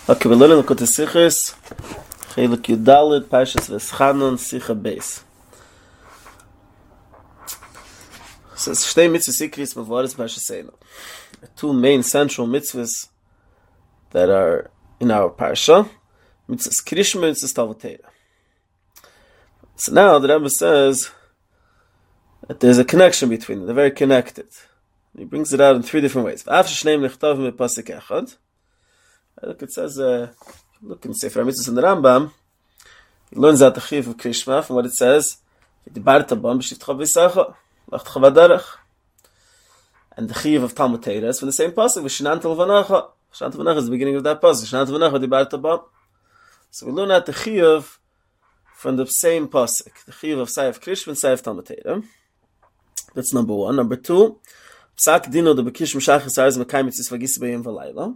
Okay, we're learning Likutei Sichos, Chelik Yudalid, Parshas Veschanon, Sicha Beis. So it's shtei mitzvahs ikris mavodas Parshaseinu. Two main central mitzvahs that are in our parsha, mitzvahs Krishma and mitzvahs Talmud Torah. So now the Rebbe says that there's a connection between them. They're very connected. He brings it out in three different ways. V'af shneim nichtavim b'pasuk echad. Look, it says, look in Sefer HaMitzvos in the Rambam, he learns out the Chiyuv of Krishma from what it says, V'dibarta bam b'shivtcha v'yisacha, l'chtcha v'darach. And the Chiyuv of Talmud Torah is from the same pasuk, V'shinanta l'vanacha. V'shinanta l'vanacha is the beginning of that pasuk, V'shinanta l'vanacha v'dibarta bam. So we learn out the Chiyuv from the same pasuk, the Chiyuv of Sayef Krishma and Sayef Talmud Torah. That's number one. Number two, Psak dino de b'kishim shachas arz mekayim mitzvos v'gisa b'yom v'layla.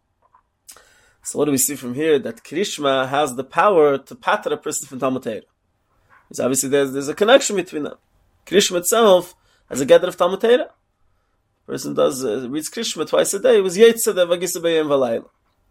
So what do we see from here? That Krishma has the power to pater a person from Talmud Torah. So obviously there's a connection between them. Krishma itself has a gather of Talmud Torah. A person reads Krishma twice a day. It was Yetzirah v'gisa b'yom v'layla.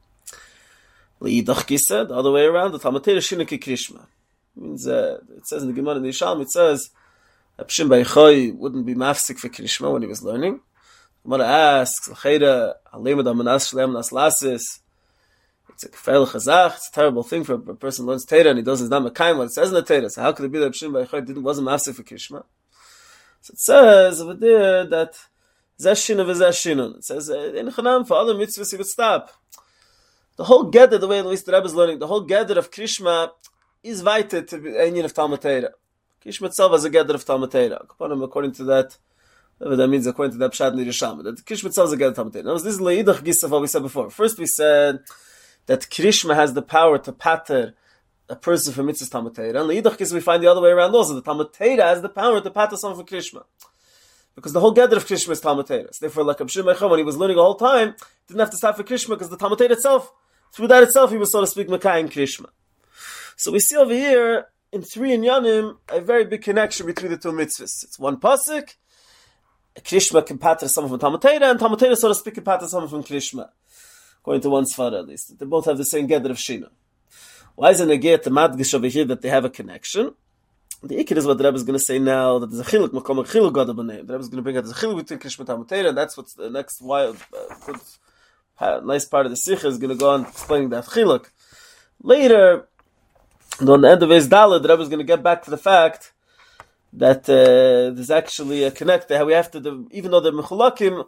L'idach gisa, the other way around, the Talmud Torah shinaki Krishma. Means it says in the Gemara in the Yishalm, it says Pshim B'Yichoi wouldn't be mafsik for Krishma when he was learning. The Gemara asks, L'cheira, Alimad Amanas Shalem Nas Lasis. It's a kafel chazach. It's a terrible thing for a person who learns Torah and he doesn't know Mekayim what it says in the Torah. So how could it be that Pshim B'Yichoi wasn't mafsik for Krishma? So it says over there that Zeshinu v'Zeshinu. It says in Chanam for other mitzvahs he would stop. The whole gather, the way at least the Rebbe is learning, the whole gather of Krishma is vital to the union of Talmud Torah. Krishma itself has a gather of Talmud Torah. According to that, whatever that means, according to that Pshat in the Yerushalmi, that Krishma itself is a gather of Talmud Torah. Now, this is Le'idach Gisa of what we said before. First we said that Krishma has the power to pater a person from mitzvahs Talmud Torah. And Le'idach Gisa we find the other way around also. The Talmud Torah has the power to pater someone from Krishma. Because the whole gather of Krishma is Talmud Torah. So therefore, like Pshim B'Yichoi, when he was learning the whole time, didn't have to stop for Krishma because the Talmud Torah itself, through that itself, he was, so to speak, Mekayim Krishma. So we see over here, in three inyanim, a very big connection between the two mitzvahs. It's one pasuk, Krishma can pater someone from Talmud Torah, and Talmud Torah, so to speak, can pater someone from Krishma. According to one Sfara at least. They both have the same gather of Shina. Why is it negate the madgish over here that they have a connection? The ikir is what the Rebbe is going to say now, that there's a chiluk, makom a chiluk god b'nei. The Rebbe is going to bring out there's a chiluk between Krishma and Talmud Torah, and that's what's the next wild, good, nice part of the Sikha is going to go on explaining that chiluk. Later, on the end of his Dalet, the Rebbe is going to get back to the fact that there's actually a connect. How we have to, even though they're mechulakim,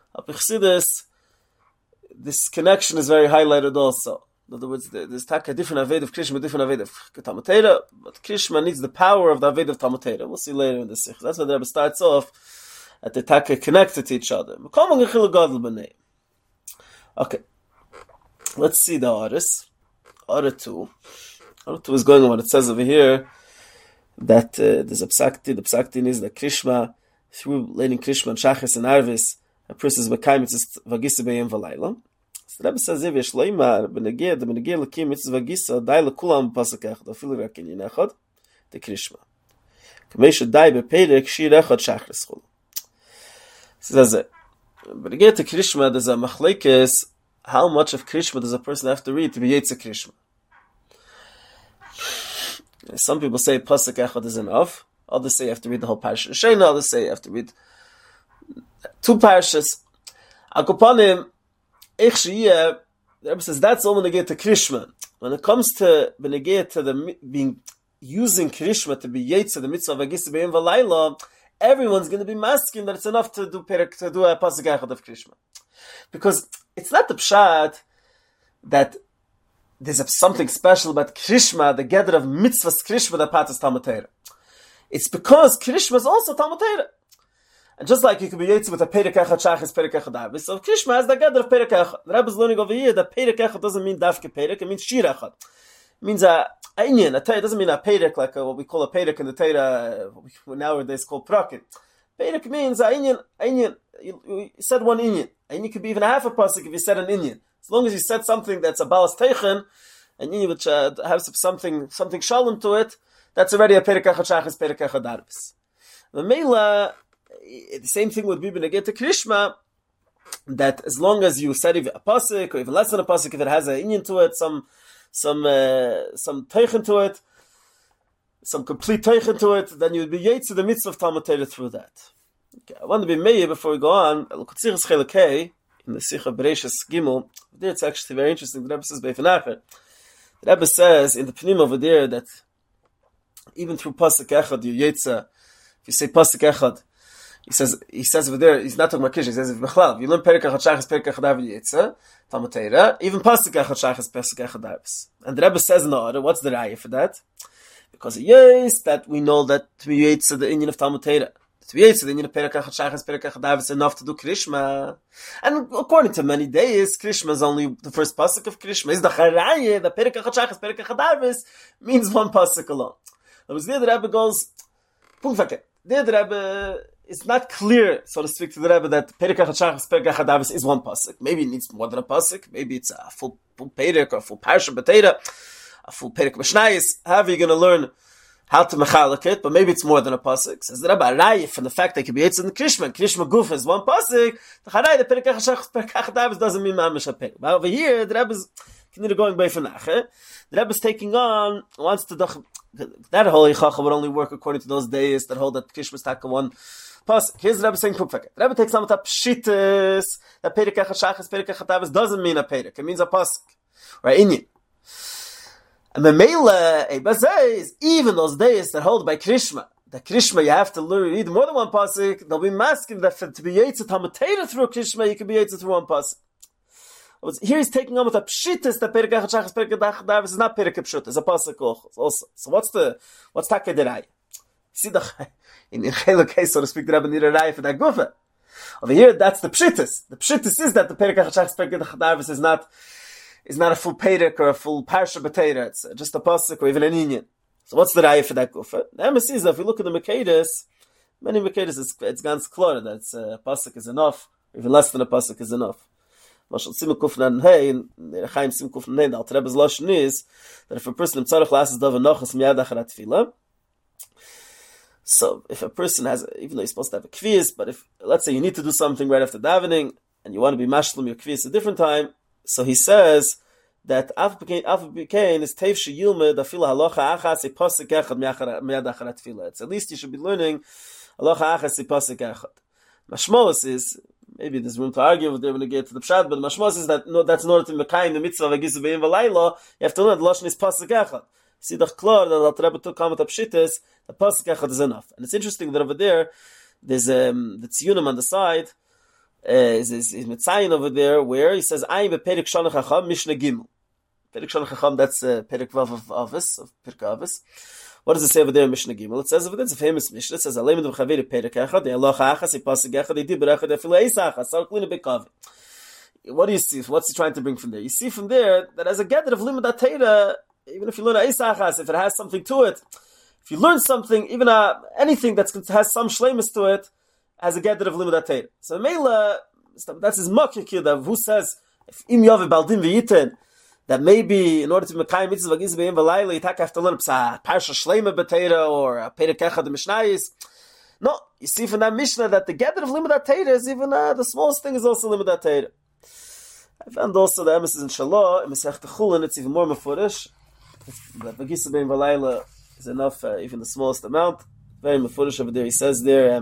this connection is very highlighted also. In other words, there's a different aved of Krishma, different aved of Talmud Torah, but Krishma needs the power of the aved of Talmud Torah. We'll see later in the Sikh. That's why the Rebbe starts off at the taka connected to each other. Okay, let's see the Aris. Ara 2. Ara 2 is going on what it says over here, that there's a psakti. The psakti is that Krishma, through learning Krishma and Shachas and Arvis, a person is Mekayim mitzvos v'gisa b'yom v'layla. So the Rebbe says, If yesh loimar, b'negeh l'kim mitzvos v'gisa, dai l'kulam b'pasuk echad, afilu rak inyan echad, the Krishma. K'mei dai b'perek shir echad Shachris chol. So that's it. B'negeh to Krishma, there's a machlekes, how much of Krishma does a person have to read to be Yetzirah Krishma? Some people say pasuk echad is enough. Others say you have to read the whole parasha. Shena, others say you have to read two parashas. Akopanim, the Rebbe says that's all when they get to Krishma. When it comes to the being using Krishma to be Yetzirah, the mitzvah of V'gisa b'yom v'layla, everyone's going to be masking that it's enough to do a pasuk echad of Krishma, because it's not the pshat that there's something special about Krishma, the gather of mitzvahs Krishma that paters Talmud Torah. It's because Krishma is also Talmud Torah. And just like you could be Yetzirah with a Perek Echad Shachis, Perek Echad Arvis, so Krishma has the gather of Perek Echad. The Rebbe is learning over here that Perek Echad doesn't mean Dafke Perek, it means Shir Echad. It means a Inyan, a Torah. It doesn't mean a Perek like what we call a Perek in the Torah, what nowadays called Prakin. Perek means a Inyan. You said one Inyan. Inyan could be even a half a pasuk if you said an Inyan. As long as you said something that's a balas teichen, and you which has something shalom to it, that's already a perek echad shachis, perek echad arvis. The Mela, the same thing would be when they get to Krishma. that as long as you study a pasuk, or even less than a pasuk, if it has an inyan to it, some teichen to it, some complete teichen to it, then you would be yetz to the mitzvah of Talmud Torah through that. Okay, I want to be meir before we go on. L'Kutzirus Chelakei in the Sicha Bereshis Gimel. There it's actually very interesting. The Rebbe says Beifenacher. The Rebbe says in the Pnim over there that even through pasuk echad you yetza. If you say pasuk echad, he says over there, he's not talking about Kish, he says if Bechlal, you learn Perek Echad Shachas, Perek Echad David Yetza, Talmud Torah, even pasuk echad Shachas, Pasuk echad David. And the Rebbe says in the order, what's the raya for that? Because yes, that we know that to be Yetza the Inyan of Talmud Torah. To be Yetza the Inyan of Perek Echad Shachas, Perek Echad David is enough to do Krishma. And according to many days, Krishma is only the first pasuk of Krishma. Is the Charaya, the Perek Echad Shachas, Perek Echad David means one pasuk alone. There was there the Rebbe goes, there the Rebbe, it's not clear, so to speak, to the Rebbe that Perek Echad Shachas, Perek Echad Davis is one pasuk. Maybe it needs more than a pasuk. Maybe it's a full Perek or a full Parsha B'Teira, a full Perek B'Shnayis. However you're going to learn how to mechalak it, but maybe it's more than a pasuk. Says the Rebbe, Arayif, from the fact that it can be Yetz in the Krishma Guf is one pasuk, the Charay, the Perek Echad Shachas, Perek Echad Davis doesn't mean Ma'amish HaPerek. But over here, the Rebbe is going by for Nache. The Rebbe is taking on, wants to that holy Chacham would only work according to those days that hold that Krishma is taka one pasuk. Here's the Rebbe saying Pukveket. The Rebbe takes on with Pshitis, that Perek Echad Shachas, Perek Echad Davis doesn't mean a Perek. It means a pasuk. Right? Inyan. And the Meila, Eba says, even those days that hold by Krishma, the Krishma you have to read more than one pasuk, they'll be masking that to be Yetz Talmud Torah through Krishma, you can be Yetz through one pasuk. Here he's taking on with a pshitis that Perek Echad Shachas, Perek Echad Davis is not Perek Pshutis, it's a pasuk also. So what's Taka Derai? See the in Chelo case, so to speak, the Rebbe need a raya for that gufa. Over here, that's the pshitis. The pshitis is that the Perek Echad Shachas, Perek Echad Davis is not a full Perek or a full Parsha B'Teira. It's just a pasuk or even an inyan. So what's the raya for that gufa? The Emes is that if you look at the Mekadis, many Mekadis it's ganz clear that a pasuk is enough, even less than a pasuk is enough. Mashal Sim Kufnan Hey, and Chaim Sim Kufnan Hey, the Alter Rebbe's lashon is that if a person tzarich lasses davar nochas miyad achat tefillah. So if a person has, even though he's supposed to have a kviz, but if let's say you need to do something right after davening and you want to be mashlim your kviz a different time, so he says that af b'kein is teif sheyilmed afila halacha achas a pasuk echad miyad achat tefillah. It's at least you should be learning halacha achas a pasuk echad. Mashmos is, maybe there's room to argue if they're going to get to the pshat, but Mashmos is that that's in order to mekayim the mitzvah of Agizu Be'im V'Layla, you have to learn the lashon is pasuk echad. See the klor that the Rebbe took on with the pshitis, the pasuk echad is enough. And it's interesting that over there's the tziyunim on the side, is mitzayin over there, where he says, Ayin be'perek shana chacham mishnah gimel. Perek shana chacham, that's perek vav of Avos, of Pirkei Avos. What does it say over there in Mishnah Gimel? It says over there, it's a famous Mishnah. It says, Aleimed v'chaveri perek echad, halacha achas, pasuk echad, dibur echad, efila eis achas, sarklina bekavi. What do you see? What's he trying to bring from there? You see from there that as a gather of limud Torah, even if you learn eis achas, if it has something to it, if you learn something, even anything that has some shleimus to it, has a gather of limud Torah. So Meila, that's his makir that who says, if im yavi baldim v'yiten, that maybe in order to mekayim mitzvah Agizu Be'im V'Layla, you have to learn a parsha shleima b'Teira or a perek echad the Mishnayis. No, you see from that Mishnah that the gather of limud Torah is even the smallest thing is also limud Torah. I found also the emes in Shalah in Masechet Chulin, it's even more mefurish. That Agizu Be'im V'Layla is enough, even the smallest amount. Very mefurish over there. He says there,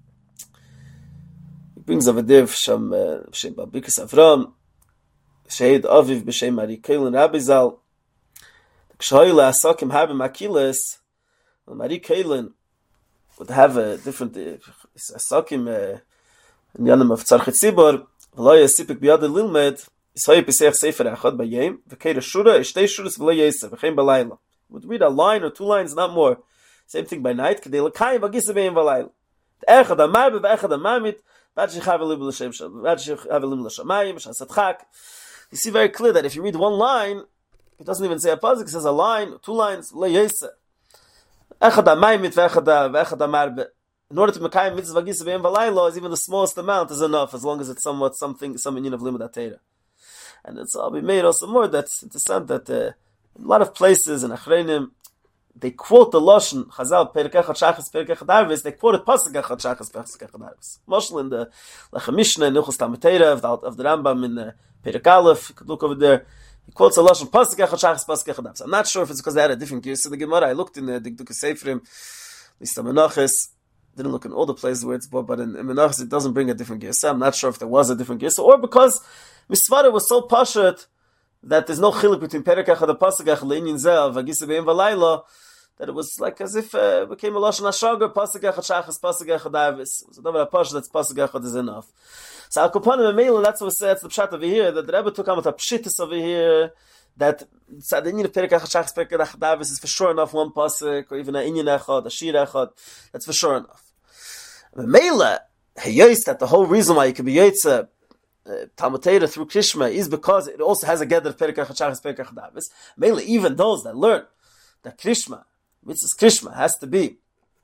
he brings over there Shem Babikas Avram. Shehed Aviv b'shem Mari Kailin Rabbi Zal. Kshoyla Asakim Harbe Makilis. Mari Kailin would have a different Asakim in Yanim of Tzarchet Tzibor. V'lo yasipik b'yad l'ilmed. Yisrael Pesach Sefer Echad b'yem. V'keir Shura, Ishtei Shuras v'lo yesef. V'chein b'layla. Would read a line or two lines, not more. Same thing by night. K'dei l'kayim Agizu Be'im V'Layla. Echad Amarbe v'Echad Amamit. V'ad shechav elim l'shem shal. V'ad shechav elim l'shamayim. Shasatchak. You see very clear that if you read one line, it doesn't even say a pasuk, it says a line, two lines, le'yesa. Echad ha'mayimit ve'echad ha'marbe. In order to mekayim mitzvah Agizu Be'im V'Layla, is even the smallest amount is enough, as long as it's somewhat something, some inyan of limud Torah. And it's all be made also more, that's interesting that in a lot of places in Achreinim, they quote the Lashon Chazal Perek Echad Shachas Perek Echad Arvis. They quoted Pasuk Echad Shachas Perek Echad Arvis. Mostly in the Lechem Mishnah in Hilchos Talmud Torah of the Rambam in Perek Aleph. You could look over there. He quotes the Lashon Pasuk Echad Shachas Pasuk Echad Arvis. I'm not sure if it's because they had a different gear. So the Gemara, I looked in the Dikdukei Seifrim, at least the Menachos. Didn't look in all the places where it's bought, but in Menachos it doesn't bring a different gear. So I'm not sure if there was a different gear. Or because Misvara was so pashat that there's no chiluk between Perek Echad and Pasuk Echad Le'inyin Zeh V'Gisa Be'im V'Layla, that it was like as if it became a Lashon HaShagar, Pasuk Echad Shachas, Pasuk Echad Arvis. So the pashat that's Pasuk Echad is enough. So Al Kopanim Emel, that's what says the pshat over here, that the Rebbe took on with a pshitis over here, that the inyan of Perek Echad Shachas, Perek Echad Arvis is for sure enough one Pasuk, or even a inyan Echad, a shir Echad, that's for sure enough. Emel, Hayos, that the whole reason why you can be Yotze Talmud Torah through Krishma is because it also has a gather of Perek Echad Shachas, Perek Echad Arvis. Mainly, even those that learn that Krishma, mitzvahs Krishma, has to be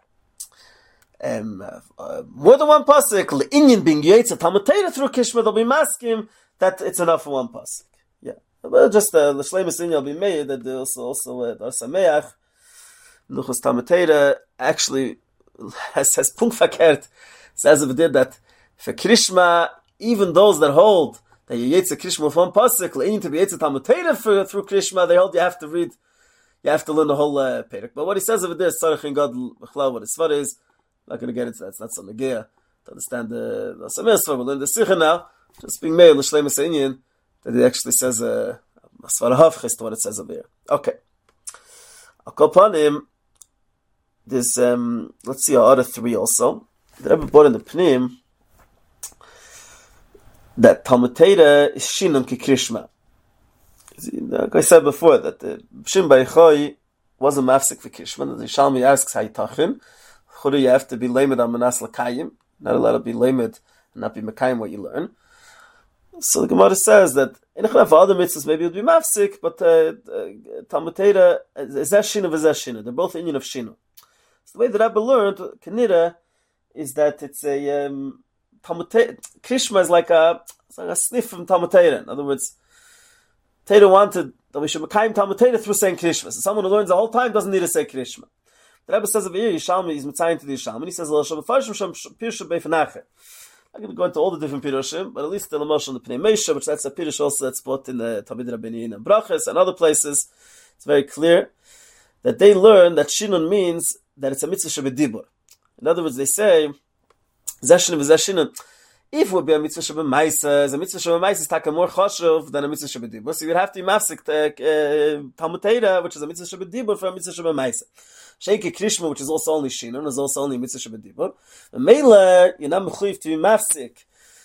more than one pasuk. Le'inyan being Yotze Talmud Torah through Krishma, they'll be masking that it's enough for one pasuk. Yeah, but just the shleimus inyan will be made that also Dar Sameach, Luchos Talmud Torah actually has punkt verkehrt. Says over there that for Krishma, even those that hold that you Yetze Krishma with one pasuk, le'inyan to be Yetze Talmud Torah through Krishma, they hold you have to read, you have to learn the whole Perek. But what he says over there, Sarach in God B'chlal, what his svar is, I'm not going to get into that. It's not so negia to understand the Samesva. We'll learn the Sikha now. Just being made l'shleimus inyan that he actually says a svar havchis to what it says over here. Okay. I'll call upon him. There's let's see our other three also. The Rebbe brought in the Pnim that Talmud Torah is shinun ki Krishma. Like I said before, that the Pshim B'Echoi wasn't mafsik for Krishma. The Yishalmi asks how you tachin. Churu, you have to be lamed on Manas L'Kayim. Not allowed to be lamed and not be Mekayim what you learn. So the Gemara says that in for other mitzvahs maybe it would be mafsik, but Talmud Torah is shinu v'zeh. They're both inyan of shinu. So the way that Rebbe learned Kenira is that it's a Talmud Torah. Krishma is like a sniff from Talmud Torah. In other words, Torah wanted that we should Mekayim Talmud Torah through saying Krishma. So someone who learns the whole time doesn't need to say Krishma. The Rebbe says over here, Yishalmi is mitzayin to the Yishalmi, and he says, I'm going to go into all the different pirushim, but at least the Lamosh on the Pnei Meisha, which that's a pirush also that's brought in the Talmid Rabbeinu and Brachas and other places. It's very clear that they learn that Shinun means that it's a mitzvah shebedibur. In other words, they say, Zeshinun v'zeshinun. If it would be a mitzvah shebemaisa, a mitzvah shebemaisa is taka more choshev than a mitzvah shebedibur. So you would have to be mafsik Talmud Torah, which is a mitzvah shebedibur, for a mitzvah shebemaisa. Sheikh Krishma, which is also only Shinun, is also only mitzvah shebedibur. The Mela, you're not mechuyev to be mafsik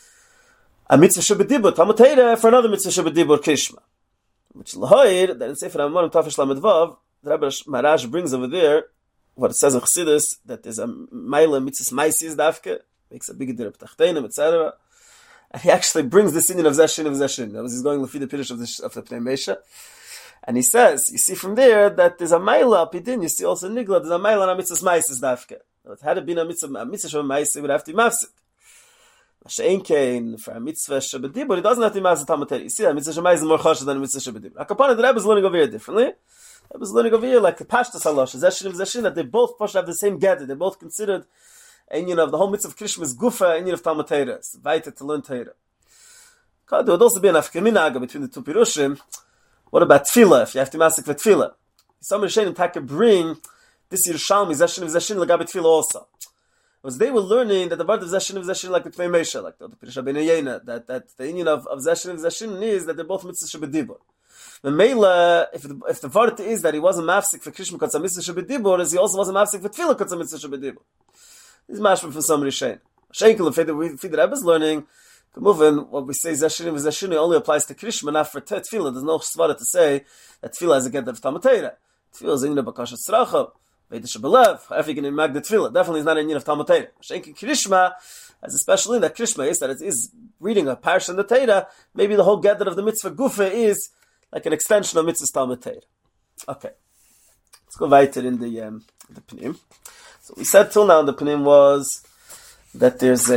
a mitzvah shebedibur Talmud Torah for another mitzvah shebedibur Krishma. Which lahoir that in Sefer Amarim Tafish Lamed Vav, the Rebbe Marash brings over there what it says in Chassidus that there's a Mela mitzvah maisis dafke, makes a big dir b'tachtenim, etc. And he actually brings this inyan of Zeshin of Zeshin. That was he's going to feed the Pirush of the Pnei Meisha. And he says, you see from there that there's a Maila Pidin, you see also Nigla, there's a Maila on a mitzvah maisis dafke. Had it been a mitzvah shebemaisa, it would have to be mafsik. She'ein kein for a mitzvah shebedibur, it doesn't have to be mafsik Talmud Torah. You see that mitzvah shebemaisa is more choshev than a mitzvah shebedibur. Akapana, the Rebbe is learning over here differently. The Rebbe is learning over here like the Pashtas Halosh, Zeshin of Zeshin, that they both have the same gather. They're both considered inyan of the whole mitzvah of Krishma is gufa, inyan of Talmud Torah. It's vital to learn Torah. There would also be an afkaminaga between the two pirushim. What about tefillah? If you have to masik for tefillah, some Rishonim taka bring this Yerushalmi Zeshin of Zeshin lagabe tefillah also. Because they were learning that the word of Zeshin like the Pnei Meisha, like the Pirush Rabbeinu Yena, that the inyan of Zeshin is that they're both mitzvah shebedibur. The Meila, if the word is that he wasn't mafsik for Krishma because mitzvah shebedibur, is he also wasn't mafsik for tefillah because mitzvah shebedibur. This is mashma from some Rishonim. Shenkel, if the Rebbe is learning. What we say Zeshin only applies to Krishma, not for Tefillah. There's no svara to say that Tefillah is a get of Talmud Torah. Tefillah is in the Bakashat Tzracha, Vedish Belev, however you can imag the Tefillah. Definitely is not in of Talmud Torah. Shenki Krishma, as especially in that Krishma is that it is reading a parsha in the Torah, maybe the whole gather of the mitzvah gufa is like an extension of mitzvah Talmud Torah. Okay. Let's go weiter in the Pnim. So we said till now in the Pnim was that there's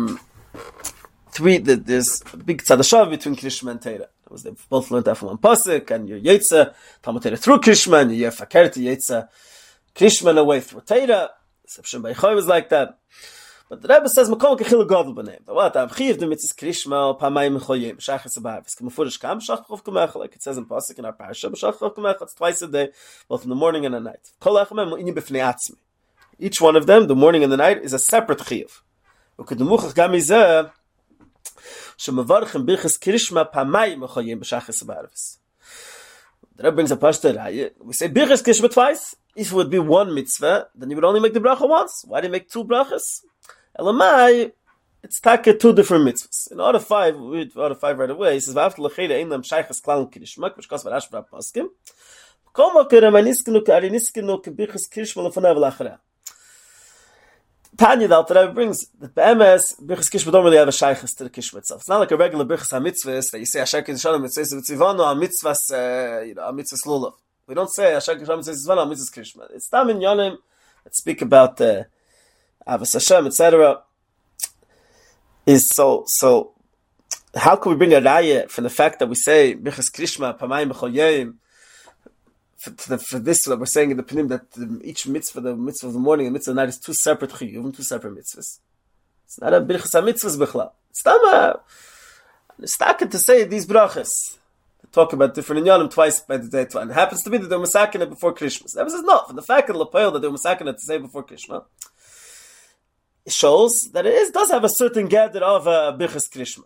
there's a big tzadashav between Krishma and Torah. They both learned that from one pasuk, and your Yetze, Talmud Torah through Krishma, and your Fakir to Yetze, Krishma in a way through Torah. Pshim Beichoy was like that. But the Rebbe says, "Makom kechil gadol b'neim." What? I'm chiv the mitzvahs Krishma pamayim mechoyim shachas abavis. K'mefurish kam shachov k'mechel, like it says in pasuk in our parsha. Shachov k'mechel. It's twice a day, both in the morning and at night. Kol achamem mu'ini b'fnei atzmi. Each one of them, the morning and the night, is a separate chiv. U'kedemuchach gam izeh shemevarchem birchas Krishma pamayim mechoyim b'shachas abavis. The Rebbe brings a pashta raya. We say birchas Krishma twice. If it would be one mitzvah, then you would only make the bracha once. Why do you make two brachas? Elamai, it's taka two different mitzvahs. In order five, we read order five right away. He says, "V'after l'cheda ein lam shaychas klal kirishmak," which comes by Rashi Paskim. Kol mokerem aniskenu k'ariniskenu k'birchas kirishma l'fanav l'achara. Tanya, the Alter Rebbe brings that be'emes birchas kirishma don't really have a shaychas to the kirishma itself. It's not like a regular birchas ha-mitzvahs that you say Asher Kiddushanu mitzvahs v'tzivanu ha-mitzvahs, ha-mitzvahs lulav. We don't say Asher Kiddushanu mitzvahs v'tzivanu ha-mitzvahs kirishma. It's tam in yonim that speak about Avos Hashem, etc. Is so. How can we bring a raya from the fact that we say Birchas Krishma Pamayim B'chol Yom? For this, we're saying in the Panim that each mitzvah, the mitzvah of the morning and the mitzvah of the night, is two separate chiyuvim, two separate mitzvahs. It's not a Birchas HaMitzvahs b'chlal. It's not a to say these brachas. Talk about different inyanim twice by the day. And it happens to be that they're masakin it before Krishma. That says no. For the fact of the lapel that they're masakin it to say before Krishma, it shows that it does have a certain gather of Birchas Krishma.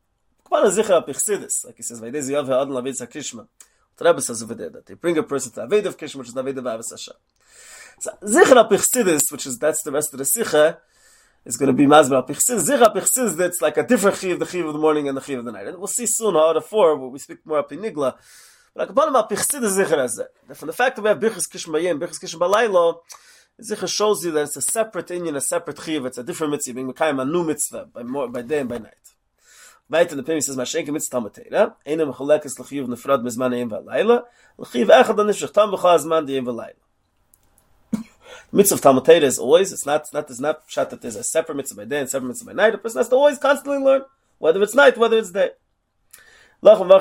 Like he says, Vaydei Ziyav ha'adon l'Avedis HaKrishma. The Rebbe says over there that they bring a person to Aved of Krishma, which is the Aved of Avos Hashem. So Zichar HaPichsidis, which is that's the rest of the Sikha, is going to be Mazber HaPichsidis. Zichar HaPichsidis, that's like a different chiv, the chiv of the morning and the chiv of the night. And we'll see soon how the four, where we speak more Pinigla. But like upon HaPichsidis Zichar has that. From the fact that we have Birchas Krishma Yom, Birchas Krishma Balaylo, Zichar shows you that it's a separate inyan, a separate chiv, it's a different mitzvah, being Mekayim, a new mitzvah, by day and by night. Right in the Pim, he says, Mashenke mitzvah tamatera, Eina mecholekes l'chiv nefrad mezman yom v'alayla, l'chiv echad anishach tam v'cha azman yom v'alayla. The mitzvah of tamatera is always, it's not pshat that there's a separate mitzvah by day and separate mitzvah by night. A person has to always constantly learn, whether it's night, whether it's day. That's why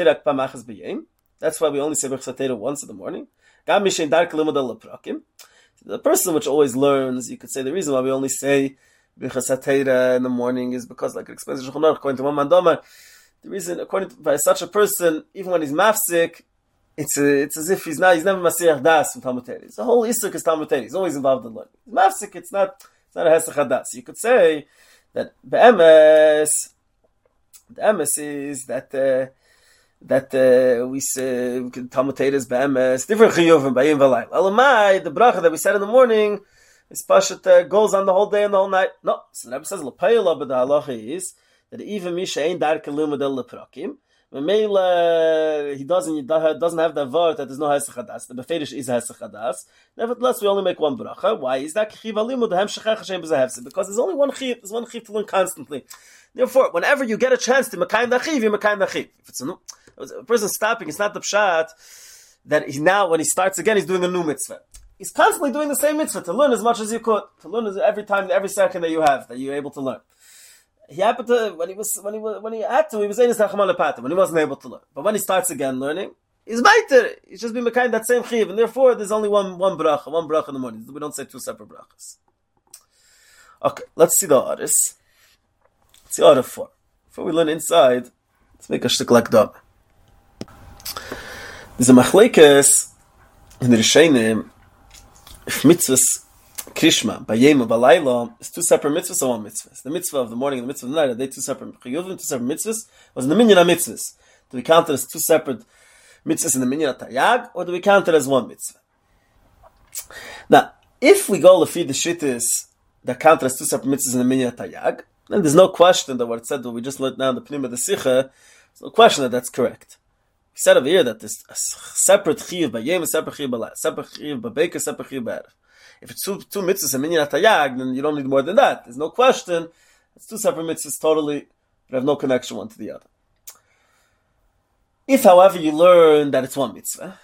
we only say Birchas once in the morning. The person which always learns, you could say the reason why we only say Birchas in the morning is because, like it explains in Shulchan Aruch, according to one Mandama, the reason, according to by such a person, even when he's mafsik, it's as if he's never Masiyach Das from Talmud Torah. The whole Isuk is Talmud Torah. He's always involved in learning. He's mafsik, it's not a Hesach Das. You could say that the emes is that we say Talmud Torah is be'emes different chiyuvim b'yim v'layl. Elamai, the bracha that we said in the morning is pashat goes on the whole day and the whole night. No, so the Rebbe says l'payla, but the halacha is that even misha ain't darke limud el leprakim. He doesn't have the word that there's no hesach hadas. The beferish is hesach hadas. Nevertheless, we only make one bracha. Why is that? Because there's only one chiv. There's one chiv to learn constantly. Therefore, whenever you get a chance to mekayim the chiv, you mekayim the chiv. If it's a person stopping, it's not the pshat that when he starts again, he's doing a new mitzvah. He's constantly doing the same mitzvah to learn as much as you could, to learn every second that you have, that you're able to learn. He happened to when he was saying his Nachman Lepata when he wasn't able to learn. But when he starts again learning, he's beiter. He's just been mekayim that same chiv, and therefore there's only one bracha in the morning. We don't say two separate brachas. Okay, let's see the orders. Let's see order 4. Before we learn inside, let's make a shtik like dog. There's a machlekes in the Rishonim if mitzvahs Krishma, Bayem, Balayla, is two separate mitzvahs or one mitzvah. The mitzvah of the morning and the mitzvah of the night, are they two separate chiyuvim, two separate mitzvahs? Was in the minyan of mitzvahs? Do we count it as two separate mitzvahs in the minyan of Taryag, or do we count it as one mitzvah? Now, if we go to feed the shittis that count it as two separate mitzvahs in the minyan of Taryag, then there's no question that what it said, what we just learned now in the Pnim of the Sikha, there's no question that that's correct. We said over here that there's a separate chiyuv Bayem, a separate chiyuv Balayla, separate chiyuv Babeka, a separate chiyuv Ba'erev. If it's two mitzvahs and minyan atayag, then you don't need more than that. There's no question. It's two separate mitzvahs totally, but have no connection one to the other. If, however, you learn that it's one mitzvah,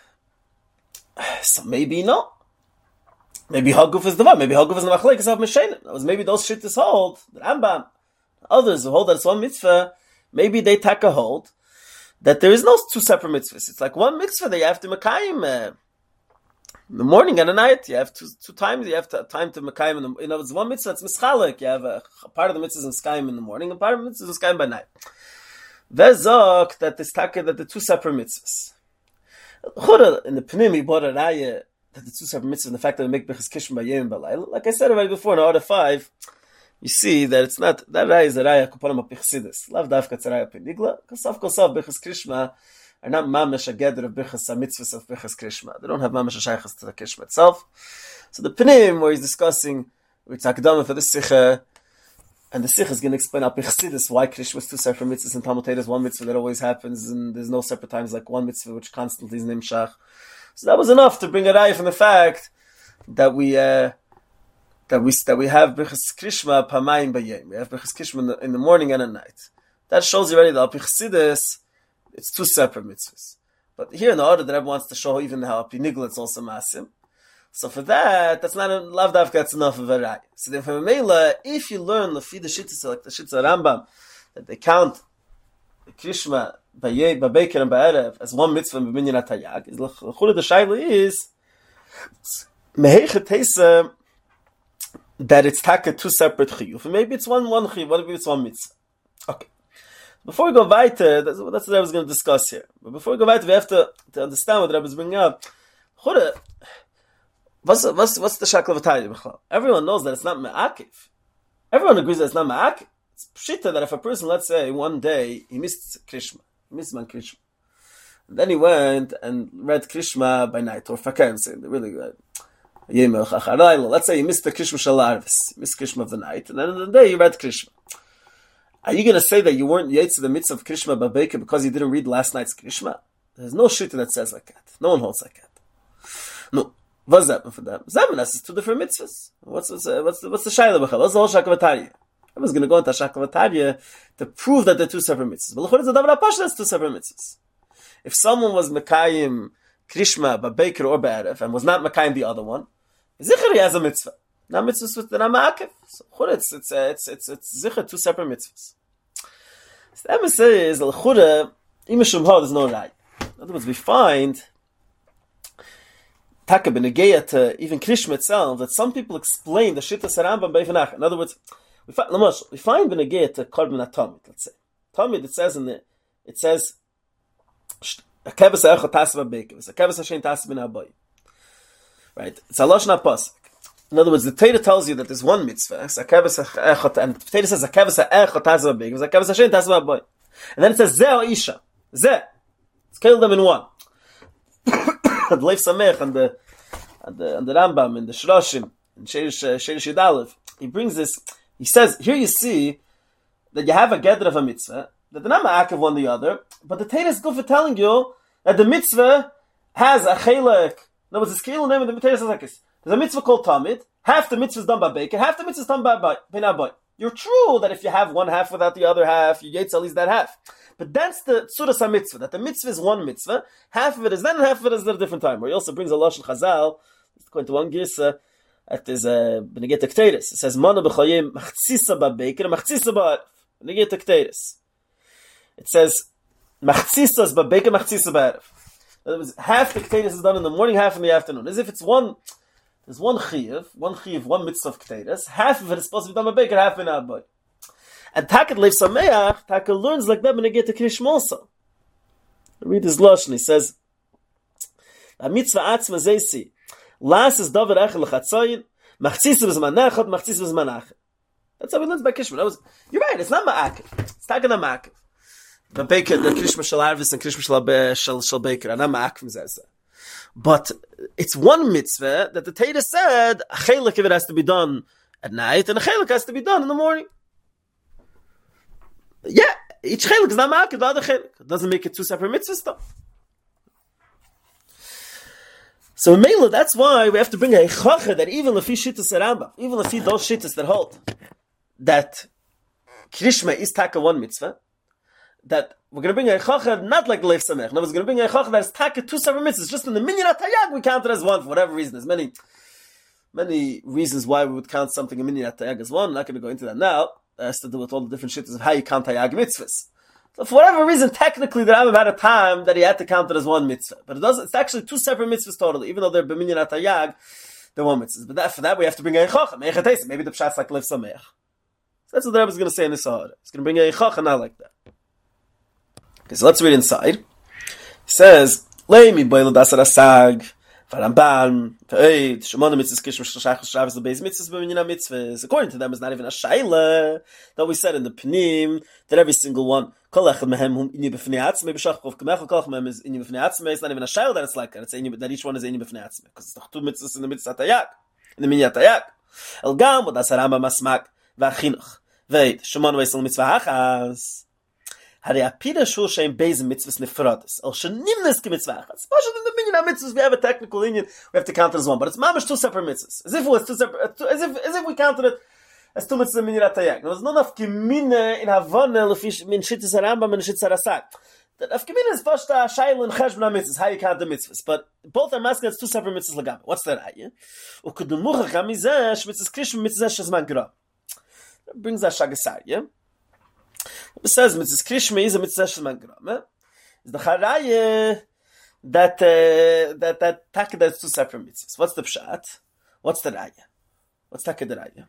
so maybe no. Maybe Haguf is the one. Maybe Haguf is the machlekes of Meshenim. Maybe those shittas hold, the Rambam, others who hold that it's one mitzvah, maybe they take a hold that there is no two separate mitzvahs. It's like one mitzvah that you have to mekayim. In the morning and at night, you have two times. You have time to Mekayim. It's one mitzvah. It's mischalik. You have a part of the mitzvah is Mekayim in the morning, and part of the mitzvah is Mekayim by night. Vezok that is taka that the two separate mitzvahs. In the Pnim, he brought a raya that the two separate mitzvahs, and the fact that we make Bechas Kishma by Yom Balayla. Like I said already before, in order 5, you see that it's not, that raya is a raya kuparam of Bechsidis. Lav dafka it's a raya penigla, because of course Bechas Kishma are not mamash a gather of Bechas mitzvahs of Bechas Kishma. They don't have mamash a shaychas to the Kishma itself. So the Pnim, where he's discussing, with Akdama for the Sikha, and the Sikh is going to explain up Chassidus why Krishma is two separate mitzvahs and Talmud Torah is one mitzvah that always happens and there's no separate times like one mitzvah which constantly is Nimshach. So that was enough to bring a raya from the fact that we have Bechas Krishma Pamayim Bayim. We have Bechas Krishma in the morning and at night. That shows you already that Chassidus it's two separate mitzvahs. But here in the order that everyone wants to show even how Pinigla it's also Masim. So for that, that's not a lav dafka, that's enough of a raya. So then from Mela, if you learn the Shittas, like the Shittas Rambam, that they count the Krishma, Babeker and Ba'erev as one mitzvah in B'minyan HaTayag, the Shayla is Mehechet Teisa that it's taka two separate chiyuv. Maybe it's one chiyuv, maybe it's one mitzvah. Okay. Before we go weiter, that's what I was going to discuss here. But before we go weiter, we have to understand what I was bringing up. What's the shakla v'tayya? Everyone knows that it's not me'akiv. Everyone agrees that it's not me'akiv. It's pshita that if a person, let's say, one day, he missed Krishma, he missed Man Krishma. And then he went and read Krishma by night, or Fakayim saying, they're really good. Let's say he missed the Krishma Shal Arvis, he missed Krishma of the night, and then in the day he read Krishma. Are you going to say that you weren't Yaitz the mitzvah of Krishma Babeka because you didn't read last night's Krishma? There's no shita that says like that. No one holds like that. No. What's that for them? Zamenas is two different mitzvahs. What's the shayla b'chal? What's the whole shakavatariya? I was going to go into shakavatariya to prove that they're two separate mitzvahs. But l'chor is a davar apasha that's two separate mitzvahs. If someone was mekayim Krishma Babeker or Ba'erev and was not mekayim the other one, zichar he has a mitzvah. Not mitzvahs with the namakev. So it's zichar two separate mitzvahs. So the Emes says l'chor imeshum ho there's no rai. In other words, we find Taka b'negeya to even Krishma itself, that some people explain the Shittas Rambam b'Eifenach. In other words, we find b'negeya to Korban HaTamid, let's say. Tamid, it says Akevas ha'echot tasva b'ekev, Akevas ha'shein tasva bin ha'boy. Right? It's a Lashon HaPasuk. In other words, the Torah tells you that there's one mitzvah, Akevas ha'echot, and the Torah says Akevas ha'echot tasva b'ekev, Akevas ha'shein tasva ha'boy. And then it says Zeh ha'isha. Zeh. It's killed them in one. The Leif Samech and the Rambam and the Shloshim and Sherish Yudalev, he brings this. He says here you see that you have a gather of a mitzvah that they're not ma'akev one the other, but the Torah is good for telling you that the mitzvah has a chelek. No, it's a skill name of the Torah says like this. There's a mitzvah called Tamid. Half the mitzvah is done by Baker, half the mitzvah is done by Boy. You're true that if you have one half without the other half, you yates at least that half. But that's the Tzuras HaMitzvah, that the mitzvah is one mitzvah, half of it is then and half of it is at a different time. Where he also brings a Lashon Chazal, according to one Girsa, that is B'negei Tekteris. It says, Mana b'choyim machtzisa ba'beker, machtzisa ba'arif. B'negei Tekteris. It says, machtzisa is ba'beker, machtzisa ba'arif. In other words, half the Tekteris is done in the morning, half in the afternoon. As if it's there's one chiyuv, one mitzvah of Keteiras. Half of it is supposed to be done by Baker, half in Abba. And Takat Leif Sameach, Taka learns like that when they get to Krishma also. Read his Lashon, he says, a mitzvah atzma zeisi, las is davar echel l'chatzoyin, machtzisa b'zman echad, machtzisa b'zman echad. That's how we learn by Krishma. You're right, it's not ma'akev. It's Taka na ma'akev. The Baker, the Krishma shal Arvis and Krishma shal Baker, are not ma'akev zezeh. But it's one mitzvah that the Torah said a chelik of it has to be done at night and a chelik has to be done in the morning. Yeah, each chelik is not ma'akev, the other chelik. It doesn't make it two separate mitzvahs though. So in Mela, that's why we have to bring a chacha that even if he shittas Rambam, even if he those shittas that hold that Krishma is taka one mitzvah, that we're going to bring a chacha not like Leif Samech. No, we're going to bring a chacha that is taka two separate mitzvahs. Just in the minyan atayag we count it as one for whatever reason. There's many reasons why we would count something in minyan atayag as one. I'm not going to go into that now. That has to do with all the different shittas of how you count tayag mitzvahs. So for whatever reason, technically the Rambam had a time that he had to count it as one mitzvah. But it's actually two separate mitzvahs totally, even though they're b'minyan atayag, they're one mitzvahs. But for that we have to bring a yichach, maybe the pshat's like liv sameach. So that's what the Rebbe is going to say in the Sahara. He's going to bring a yichach and not like that. Okay, so let's read inside. He says, Lei mi boile dasar asag, Varambam, Ve'oid, Shemona mitzvahs kishma shachos shavas lebeis mitzvahs b'minyan mitzvahs. According to them, it's not even a shaila that we said in the Pnim that every single one, kol echad mehem hum inyi b'fnei atzmei b'shach chov kamecha, kol echad mehem is inyi b'fnei atzmei. It's not even a shaila that it's like that. It's that each one is inyi b'fnei atzmei because it's two mitzvahs in the mitzvah tayak, in the minyan tayak. El gam v'das haramba masmak v'achinuch ve'oid Shemona v'esel mitzvah hachas. Hari apira shul shein beis mitzvahs nefradas. El shenimnes ke mitzvah hachas. Especially in the minyan mitzvahs, we have a technical union. We have to count it as one, but it's mamash two separate mitzvahs. As if it was two separate, as if we counted it as two mitzvahs in minyan atayag. There's not enough gemine in Havana lefish min shittas harambam and shittas harasak. The gemine is first a shayla and cheshbon mitzvahs. How you count the mitzvahs, but both are masking as two separate mitzvahs lagam. What's the raya? Ukudun muchach hamizeh shmitzvahs krishma mitzvahs shazman gra. That brings us shagasar. It says mitzvahs krishma is a mitzvah shazman gra. Is the charaya that taka that's two separate mitzvahs. What's the pshat? What's the raya? What's taka the raya?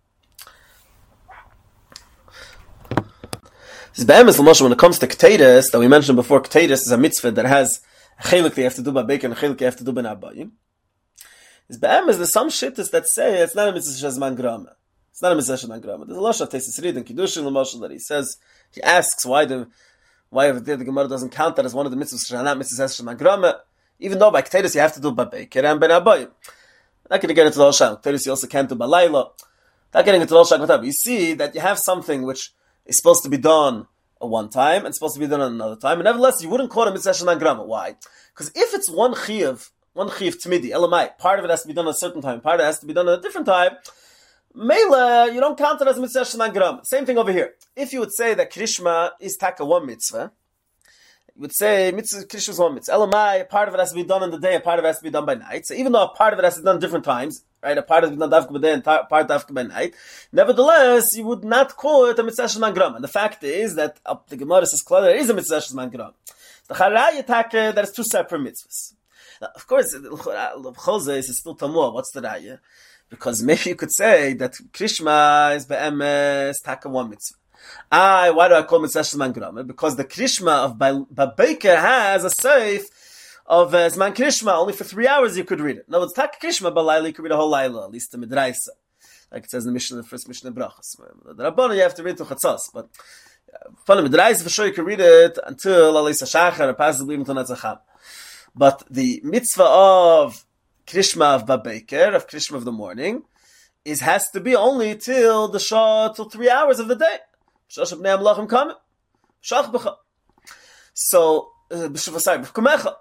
This be'emes l'moshe when it comes to keteiros that we mentioned before. Keteiros is a mitzvah that has a chelik they have to do by baker and a chelik they have to do by nabayim. This be'emes there's some shittas that say it's not a mitzvah shazman grama. It's not a mitzvah shazman grama. There's a lot of tesis read in kiddushin l'moshe that he asks why the Gemara doesn't count that as one of the mitzvahs not mitzvahs shazman grama, even though by keteiros you have to do by baker and by nabayim. Not going to get into the whole shang. Keteiros you also can't do by layla. Not getting into the whole shang. But you see that you have something which is supposed to be done at one time and supposed to be done at another time, and nevertheless you wouldn't call it a mitzvah shazman grama. Why? Because if it's one chiyuv tmidi, elamai, part of it has to be done at a certain time, part of it has to be done at a different time, mela, you don't count it as mitzvah shazman grama. Same thing over here. If you would say that krishma is taka one mitzvah, you would say mitzvah krishma is one mitzvah. Elamai, part of it has to be done in the day, and part of it has to be done by night. So even though a part of it has to be done different times, right? A part of it done dafka by day and part dafka by night. Nevertheless, you would not call it a mitzvah shazman grama. And the fact is that the Gemara says clearly there is a mitzvah shazman grama. The charaya taka that is two separate mitzvahs. Now, of course, the chozeh is still tamua. What's the raya? Because maybe you could say that krishma is be'emes taka one mitzvah. Why do I call mitzvah shazman grama? Because the krishma of Babaker has a seif of Zman Krishma, only for 3 hours you could read it. No, it's Tak Krishma, but Laila you could read a whole Laila, at least the Midraisa. Like it says in the Mishnah, the first Mishnah Brachas. The Rabbana you have to read to Chatzos, but from the Midraisa for sure you could read it until Alisa Shachar, or possibly even to Netzacham. But the mitzvah of Krishma of Babaker, of Krishma of the morning, has to be only till 3 hours of the day. Shosh b'nei amlachim kamim. Shach b'cha. So, b'kumecha.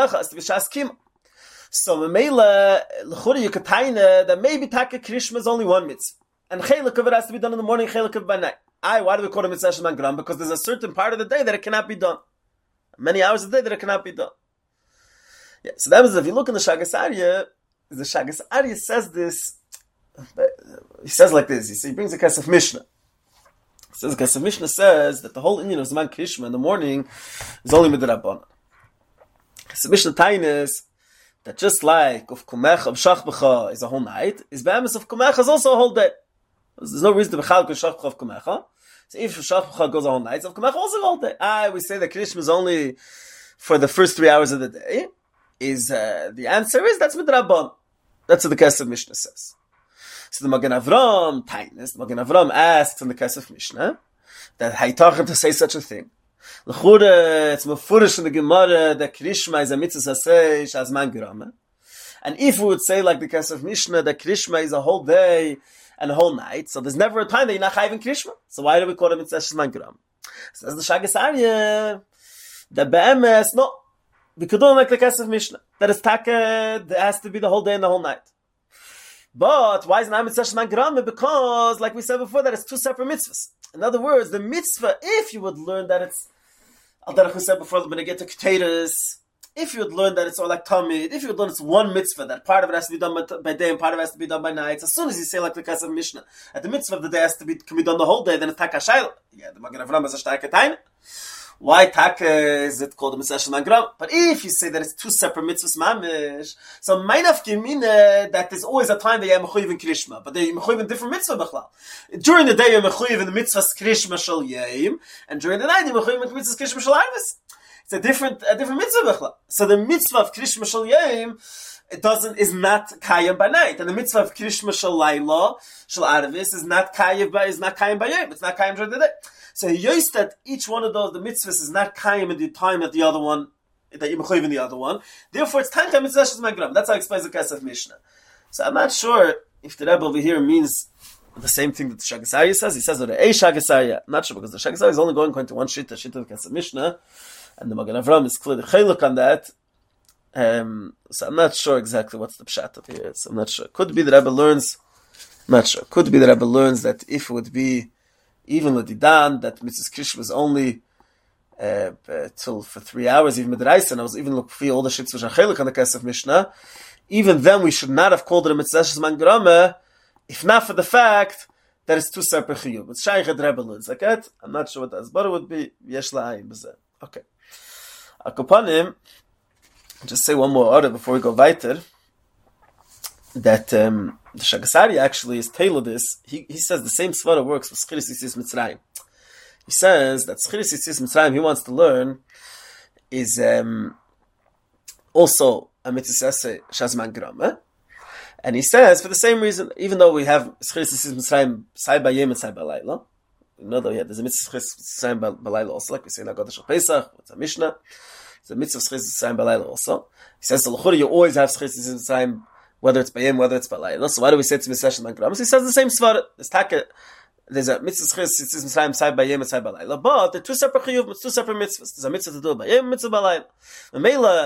So Memela l'chura you could taina that maybe taka krishma is only one mitzvah, and chelik of it has to be done in the morning, chelik of it by night. Why do we call it mitzvah shazman grama? Because there's a certain part of the day that it cannot be done, many hours a day that it cannot be done. Yeah, so that was if you look in the Shagas Arya, the Shagas Arya says this. He says like this. He brings a Kesef Mishnah. He says the Kesef Mishnah says that the whole Indian of Zman Krishma in the morning is only midrabanan. So Mishnah Tainis that just like of Kumecha of Shachbecha is a whole night, is Be'emes of Kumecha is also a whole day. There's no reason to be Chalk of Shachbecha of Kumecha. So if Shachbecha goes a whole night, so of Kumecha also a whole day. We say that Krishma is only for the first 3 hours of the day. The answer is that's midrabanan. That's what the Kesef Mishnah says. So the Magen Avram Tainis, the Magen Avram asks in the Kesef Mishnah that Haytachem to say such a thing. L'chure, it's mefurish in the Gemara that Krishma is a mitzvah saseh shazman grama. And if we would say like the Kesef Mishnah that Krishma is a whole day and a whole night, so there's never a time that you're not chayv in Krishma. So why do we call it mitzvah shazman grama? Says the Shagas Arya, the be'emes, no, we could do like the Kesef Mishnah that is taka, that has to be the whole day and the whole night. But why is it not mitzvah shazman grama? Because, like we said before, that it's two separate mitzvahs. In other words, the mitzvah, if you would learn that it's Al Derech we said before, when I get to Keteiros, if you would learn that it's all like Tamid, if you would learn it's one mitzvah, that part of it has to be done by day and part of it has to be done by night, as soon as you say like the Kesef Mishnah, that the mitzvah of the day can be done the whole day, then it's Takashayla. Yeah, the Magen Avram is a starke Taina. Why taka is it called a mitzvah shel mangram? But if you say that it's two separate mitzvahs mamish, so meinaf gemine that there's always a time that you're mechuyev in krishma, but you're mechuyev in different mitzvah b'chlal. During the day you're mechuyev in the mitzvahs krishma shel yom, and during the night you're mechuyev in the mitzvahs krishma shel arvis. It's a different mitzvah b'chlal. So the mitzvah of krishma shel yom is not kayim by night, and the mitzvah of krishma shel layla shel arvis is not kayim by yom. It's not kayim during the day. So he used that each one of those, the mitzvahs, is not kayim at the time at the other one, that you're mechuyev in the other one. Therefore, it's time mitzvah shel mangram. That's how he explains the Kesef Mishnah. So I'm not sure if the Rebbe over here means the same thing that the Shagasari says. He says that the Shagasari, I'm not sure, because the Shagasari is only going to one shita of the Kesef Mishnah, and the Magen Avram is clearly cheluk on that. So I'm not sure exactly what's the pshat of here. So I'm not sure. Could be the Rebbe learns. I'm not sure. Could be the Rebbe learns that if it would be even Ladidan, that Mitzvah Krish was only till for 3 hours, even Midraisa, and I was even looking for all the shits which are chelik on the Kesef Mishnah. Even then, we should not have called it a Mitzvah Shesman Grama, if not for the fact that it's two separate chiyuv. It's Shaykh Rebbe learns like that. I'm not sure what the Asbara would be. Yesh la'ayin b'zeh. Okay. Akopanim, just say one more order before we go weiter. That the Shagasari actually is tailored this. He says the same svara works with Schiris Yitzis Mitzrayim. He says that Schiris Yitzis Mitzrayim he wants to learn is also a mitzvah shazman grama, and he says for the same reason, even though we have Schiris Yitzis Mitzrayim sai bayim and sai balayla, you know that there's a mitzvah Schiris Yitzis Mitzrayim balayla also, like we say in Haggadah Shel Pesach, it's a Mishnah. It's a mitzvah Schiris Yitzis Mitzrayim balayla also. He says the l'chura you always have Schiris Yitzis Mitzrayim, whether it's Bayim, whether it's Balayla. So why do we say it's Mitzvah Shel Mangram? He says the same svara. There's a Mitzvah Chis, it's Mitzvah Sai Bayim and Sai Balayla. But they're two separate chiyuv, it's two separate mitzvahs. There's a mitzvah to do Bayim, mitzvah Balayla. The Mela,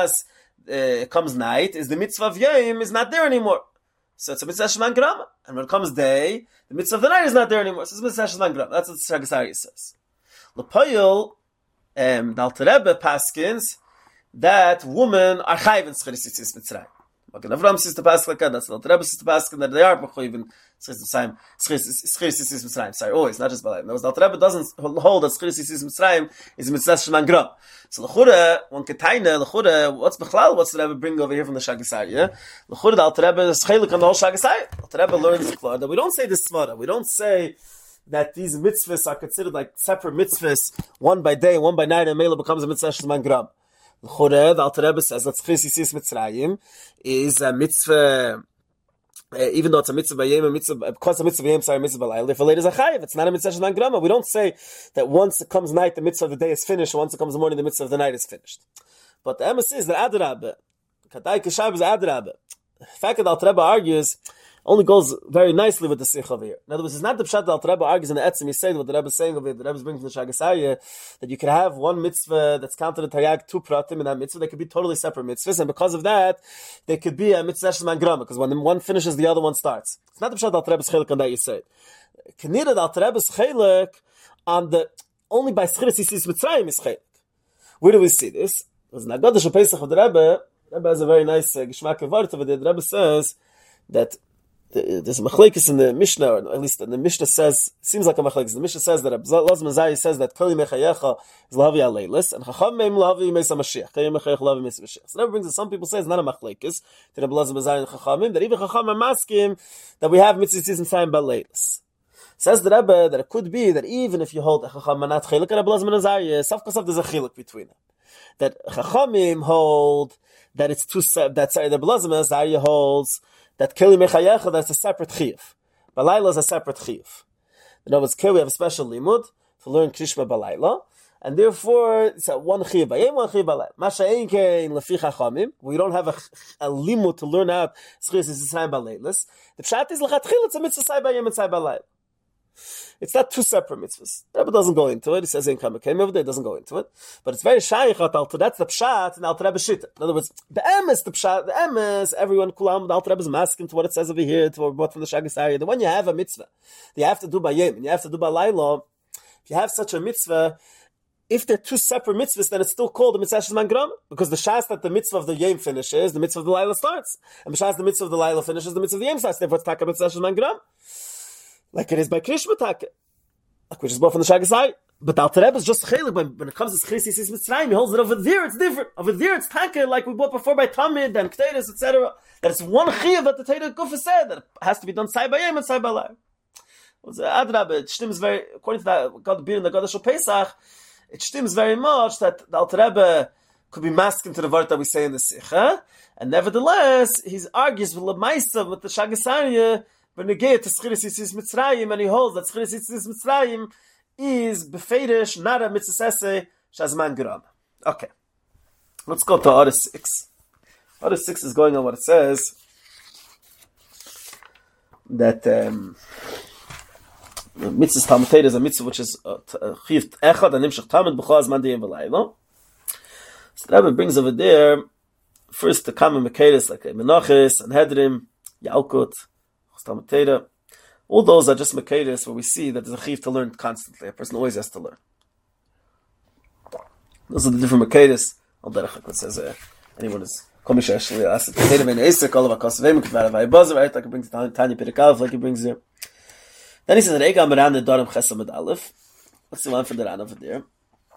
B'Shas, comes night, is the mitzvah of Yom is not there anymore. So it's a Mitzvah Shel Mangram. And when it comes day, the mitzvah of the night is not there anymore. So it's Mitzvah Shel Mangram. That's what the Shagasari says. L'Poyel, the Alter Rebbe paskins, that women are chayv in Schiris Yitzis Mitzrayim. Magen Avram says to pass like that. That's the Rebbe says to pass that they are mechuyev in Schiris Yitzis Mitzrayim. Sorry, always, not just Balayim. The Rebbe doesn't hold that Schiris Yitzis Mitzrayim is a mitzvah shel mangram. So l'chura, one ketayna, l'chura, what's the Rebbe bring over here from the Shagasari? Yeah, l'chura, the Rebbe is chelik on the whole Shagasari. The Rebbe learns that we don't say this svara. We don't say that these mitzvahs are considered like separate mitzvahs, one by day, one by night, and Mela becomes a mitzvah shel mangram. The Alter Rebbe says that Schiris Yitzis Mitzrayim is a mitzvah, even though it's a mitzvah bayim, because a mitzvah bayim, mitzvah balayla. If a lady is a chayiv, it's not a mitzvah shel grama. We don't say that once it comes night, the mitzvah of the day is finished, once it comes morning, the mitzvah of the night is finished. But the emes is that Adrabbe, Kadai Kishab is Adrabbe. The fact that the Alter Rebbe argues only goes very nicely with the Sikh over here. In other words, it's not the pshat that Alter Rebbe argues in the Etzim. He said what the Rebbe is saying over here. The Rebbe is bringing from the Shagasari that you can have one mitzvah that's counted in Tayag, two pratim in that mitzvah. They could be totally separate mitzvahs, and because of that, they could be a mitzvah shel mangram, because when one finishes, the other one starts. It's not the pshat that Alter Rebbe is chelik on that you said. Kenira, the Alter Rebbe is chelik on the only by Schiris Yitzis Mitzrayim is chelik. Where do we see this? Because in Haggadah Shel Pesach of the Rebbe has a very nice Geshmak Vart over there. The Rebbe says that there's a machlekes in the Mishnah, or at least the Mishnah says, seems like a machlekes. The Mishnah says that Laz Mazai says that Kali Mechayecha is Lavi Aleilis, and Chacham Meim Lavi Mesa Mashiach. Kali Mechayech Lavi Mesa Mashiach. So that brings us, some people say it's not a machlekes, that Laz Mazai and Chachamim, that even Chacham are masking that we have mitzvahs in time Baleilis. Says the Rebbe that it could be that even if you hold a Chacham Manat Chelik and Laz Mazai, Safkasaf there's a Chelik between them. That Chachamim hold that it's two, that the Laz Mazai holds that Keli Mechayecha, that's a separate chiyuv. Balayla is a separate chiyuv. In other words, we have a special limud to learn Krishma Balayla, and therefore it's a one chiyuv bayim, one chiyuv balayla. Masha einkein lefi chachamim. We don't have a limud to learn out Schiris Yitzis Balaylas. The pshat is lechatchil. It's a mitzvah sai bayim and sai balayla. It's not two separate mitzvahs. The Rebbe doesn't go into it. He says in Kamakim over there, it doesn't go into it. But it's very shaykh at Alter. That's the pshat and Alter Rebbe shita. In other words, the emes, the pshat, the emes, everyone kulam, the Alter Rebbe is masking to what it says over here, to what from the Shagasari. The one you have a mitzvah, you have to do by yom, and you have to do by layla. If you have such a mitzvah, if they're two separate mitzvahs, then it's still called the mitzvah shel mangram, because the shas that the mitzvah of the yom finishes, the mitzvah of the layla starts, and the shas the mitzvah of the layla finishes, the mitzvah of the yom starts. Therefore, it's taka mitzvah shel mangram. Like it is by Krishma Taka, like which is both from the Shagasai. But the Alter Rebbe is just chelik when it comes to Schris Yitzis Mitzrayim. He holds it over there. It's different. Over there, it's tanker like we bought before by Tamid and Kteris, etc. That it's one chiyuv that the Torah Gufa said that it has to be done side by yom and side by life. Adrabah, it stems very according to that God being the God of Pesach. It stems very much that the Alter Rebbe could be masking to the word that we say in the Sikha, and nevertheless he argues with Lamaisa with the Shagasarya when they get to Schris Yitzis Mitzrayim, and he holds that Schris Yitzis Mitzrayim is befedish, not a mitzvah shazman geram. Okay, let's go to Order 6. Order 6 is going on what it says that mitzvah Talmud Torah is a mitzvah which is chiyuv echad and nimshach Talmud b'chol hazman diyim v'laylo. So the Rebbe brings over there first the common mekayos like Menachos and Hedrim, Yalkut, Talmud Torah. All those are just mekayos where we see that there's a chiyuv to learn constantly. A person always has to learn. Those are the different mekayos. Al derech it says anyone is komisha actually asked the Torah ben Esek all of akosvim kvar vaybazer right like he brings Tanya Perikal like he brings here. Then he says Rega Maran the Darim Chesam Ad Aleph. What's the one for the Ran over there?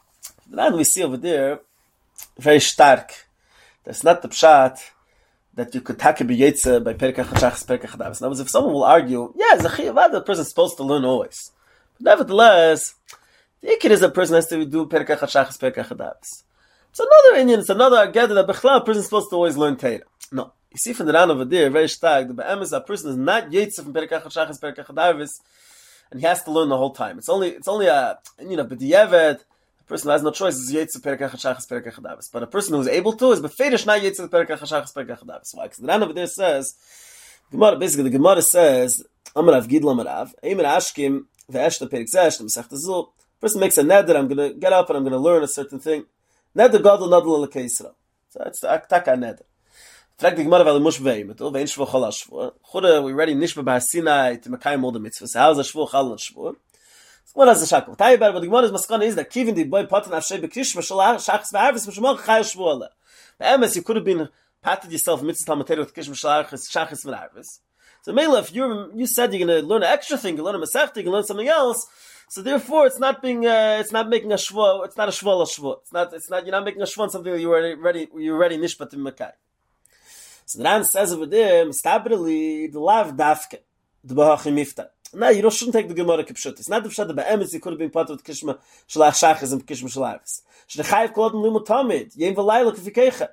The Ran we see over there very stark. That's not the pshat that you could take a b'yetze by Perikach Hachachas Perikach Hadavas. Now, if someone will argue, yeah, it's a chiyuv the person is supposed to learn always. But nevertheless, the ikir is a person has to do Perikach Hachachas Perikach Hadavas. It's another Indian, it's another agenda that Bechla, a person is supposed to always learn Torah. No. You see from the Ran over there, very stark, the Ba'am is a person is not yetze from Perikach Hachachas Perikach Hadavas, and he has to learn the whole time. It's only a, b'diavad, a person who has no choice is yetze Perikach Hachachas Perikach Hadavas. But a person who is able to is befedish not yetze Perikach Hachachas Perikach Hadavas. Why? Because the Ran over there says, basically the Gemara says, Amarav Gidla Marav, Eimer Ashkim, ve'eshta Perik Zesh, Mesech Tazul. Person makes a neder, I'm going to get up and I'm going to learn a certain thing. Neder Gadol Nadal L'Kei Yisrael. So it's the Aktaka neder. Frag the Gemara about the Mush Ve'imitul, ve'in Shvuch Chol HaShvuch. We ready Nishba B'Hasinai to Mekayim all the mitzvahs. So how's the Shvuch Chol HaShvuch? What is the Shakal? But the Gemara's Maskana is that Kivin the boy Patan Avshei B'Krishma Shachas V'Arvis Mishmol Chai Shvuch Allah. The Emes, you could have been patted yourself mitzvah Talmud Torah with Krishma Shachas V'Arvis. So Mela, if you said you're going to learn an extra thing, you learn a Masechta, you can learn something else, so therefore it's not making a shvuah, it's not a shvuah. It's not, you're not making a shvuah on something that you're already nishpat in Makai. So the Ran says over there, Mistabili, the lav dafke, the Bahachim Mifta. No, you shouldn't take the Gemara Kipshut. It's not the Pshat, the Ba'emes, you could have been part of the Kishma Shalach Shachas and Kishma Shalavis. Shnechayev Kolodin Limut Tamid, Yem V'layla Kifikecha.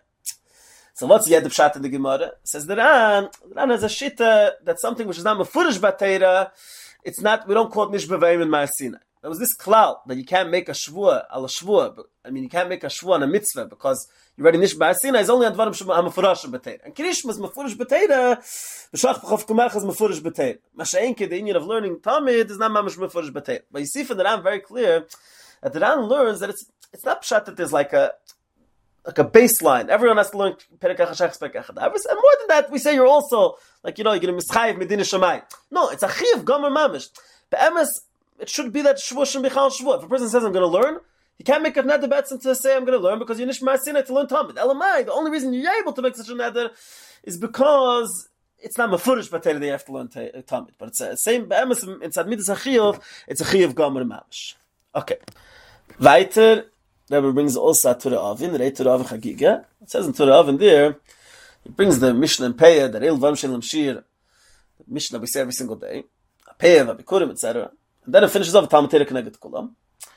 So what's the Pshat in the Gemara? Says the Ran has a shita that's something which is not mefurish b'Teira. It's not, we don't call it Nishba V'ayim in Ma'asina. There was this klal that you can't make a shvuah, al shvuah. I mean, you can't make a shvuah on a mitzvah because you already Nishba Ma'asina is only on Dvarim HaMefurash b'Teira. And Kirishma is mefurish b'Teira, B'shach B'chav Kumach is mefurish b'Teira. Masha'enke, the Indian of learning Talmud is not mamash mefurish b'Teira. But you see from the Ran very clear that the Ran learns that it's not pshat that there's like a baseline. Everyone has to learn Perikach Hashachas Perikach Hadavos, and more than that, we say you're also like you're going to mischayev medina shamayim. No, it's a chiyuv gomer mamish. Be'emes, it should be that shvuah and bichal shvuah. If a person says I'm going to learn, he can't make a neder betzim to say I'm going to learn because you're nishma sinai to learn Talmud. Elamai, the only reason you're able to make such a neder is because it's not mefurish b'Teira that you have to learn Talmud. But it's the same be'emes inside midas chiyuv. It's a chiyuv gomer mamish. Okay, weiter. Rebbe brings also a Torah Avin, the Torah Avin Chagiga. It says in Torah Avin there, he brings the Mishnah and Peah, the Reil Vam Shem Shir, the Mishnah we say every single day, Peah, Vabikurim, etc. And then it finishes off with Talmud Torah Keneged Kulam.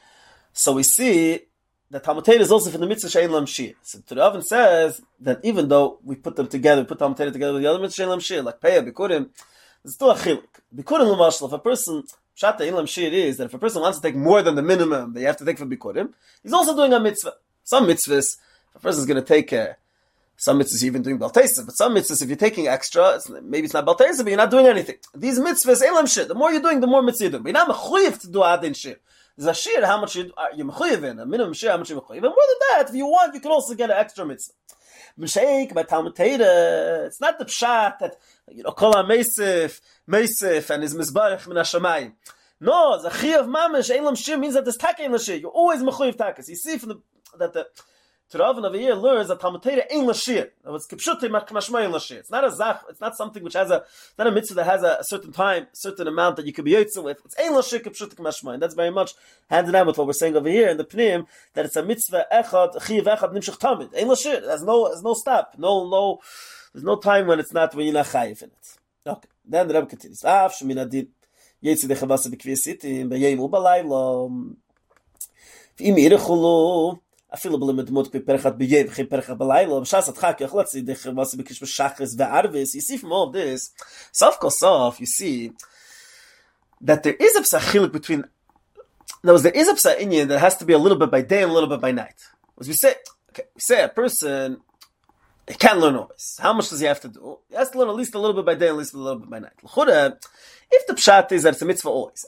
So we see that Talmud Torah is also for the Mitzvah Shein Lam Shir. So Torah Avin says that even though we put them together, we put Talmud Torah together with the other Mitzvah Shein Lam Shir, like Peah, Bikurim, there's still a chiluk. Bikurim L'mashal, if a person Pshat Ilam Shir is that if a person wants to take more than the minimum that you have to take for Bikurim, he's also doing a mitzvah. Some mitzvahs, if a person is going to take some mitzvahs even doing Baltesa, but some mitzvahs, if you're taking extra, maybe it's not Baltesa, but you're not doing anything. These mitzvahs, Ilam Shir, the more you're doing, the more mitzvah you're doing. But you're not mechuyev to do Adin Shir. There's a Shir, how much you're mechuyev in, a minimum Shir, how much you're mechuyev. And more than that, if you want, you can also get an extra mitzvah. B'sheik, by Talmud Torah, it's not the pshat that, kol ha-meisif, and his mizbarech min ha-shamayim. No, the chiyuv mamish, ein lam shir means that there's taka in the shir. You're always mechuyev takas. You see from that the to Rav over here learns that Talmud Torah ain't l'shir. It's kipshutim mashmayim l'shir. It's not a zach. It's not something which has it's not a mitzvah that has a certain time, certain amount that you could be yotze with. It's ain't l'shir kipshutim mashmayim. That's very much hand in hand with what we're saying over here in the Pnim, that it's a mitzvah echad chiv echad nimshich tamid. Ain't l'shir. There's no stop. There's no time when you're not chayiv in it. Okay. Then the Rebbe continues. Af sheminadin yetzi dechavasa b'kviyasitim b'yem u'balaylo v'im yirechulu אפילו בלמדמות כפרחת ביים וכי פרחת בלילה בשעס הדחק יכול להציע דרך ועשה בקריש בשחרס וערבס. You see from all of this, סוף כל סוף, you see that there is a psachiluk between, there is a psach inyan that has to be a little bit by day and a little bit by night. As we say a person, he can't learn always. How much does he have to do? He has to learn at least a little bit by day and at least a little bit by night. If the pshat is that it's a mitzvah always,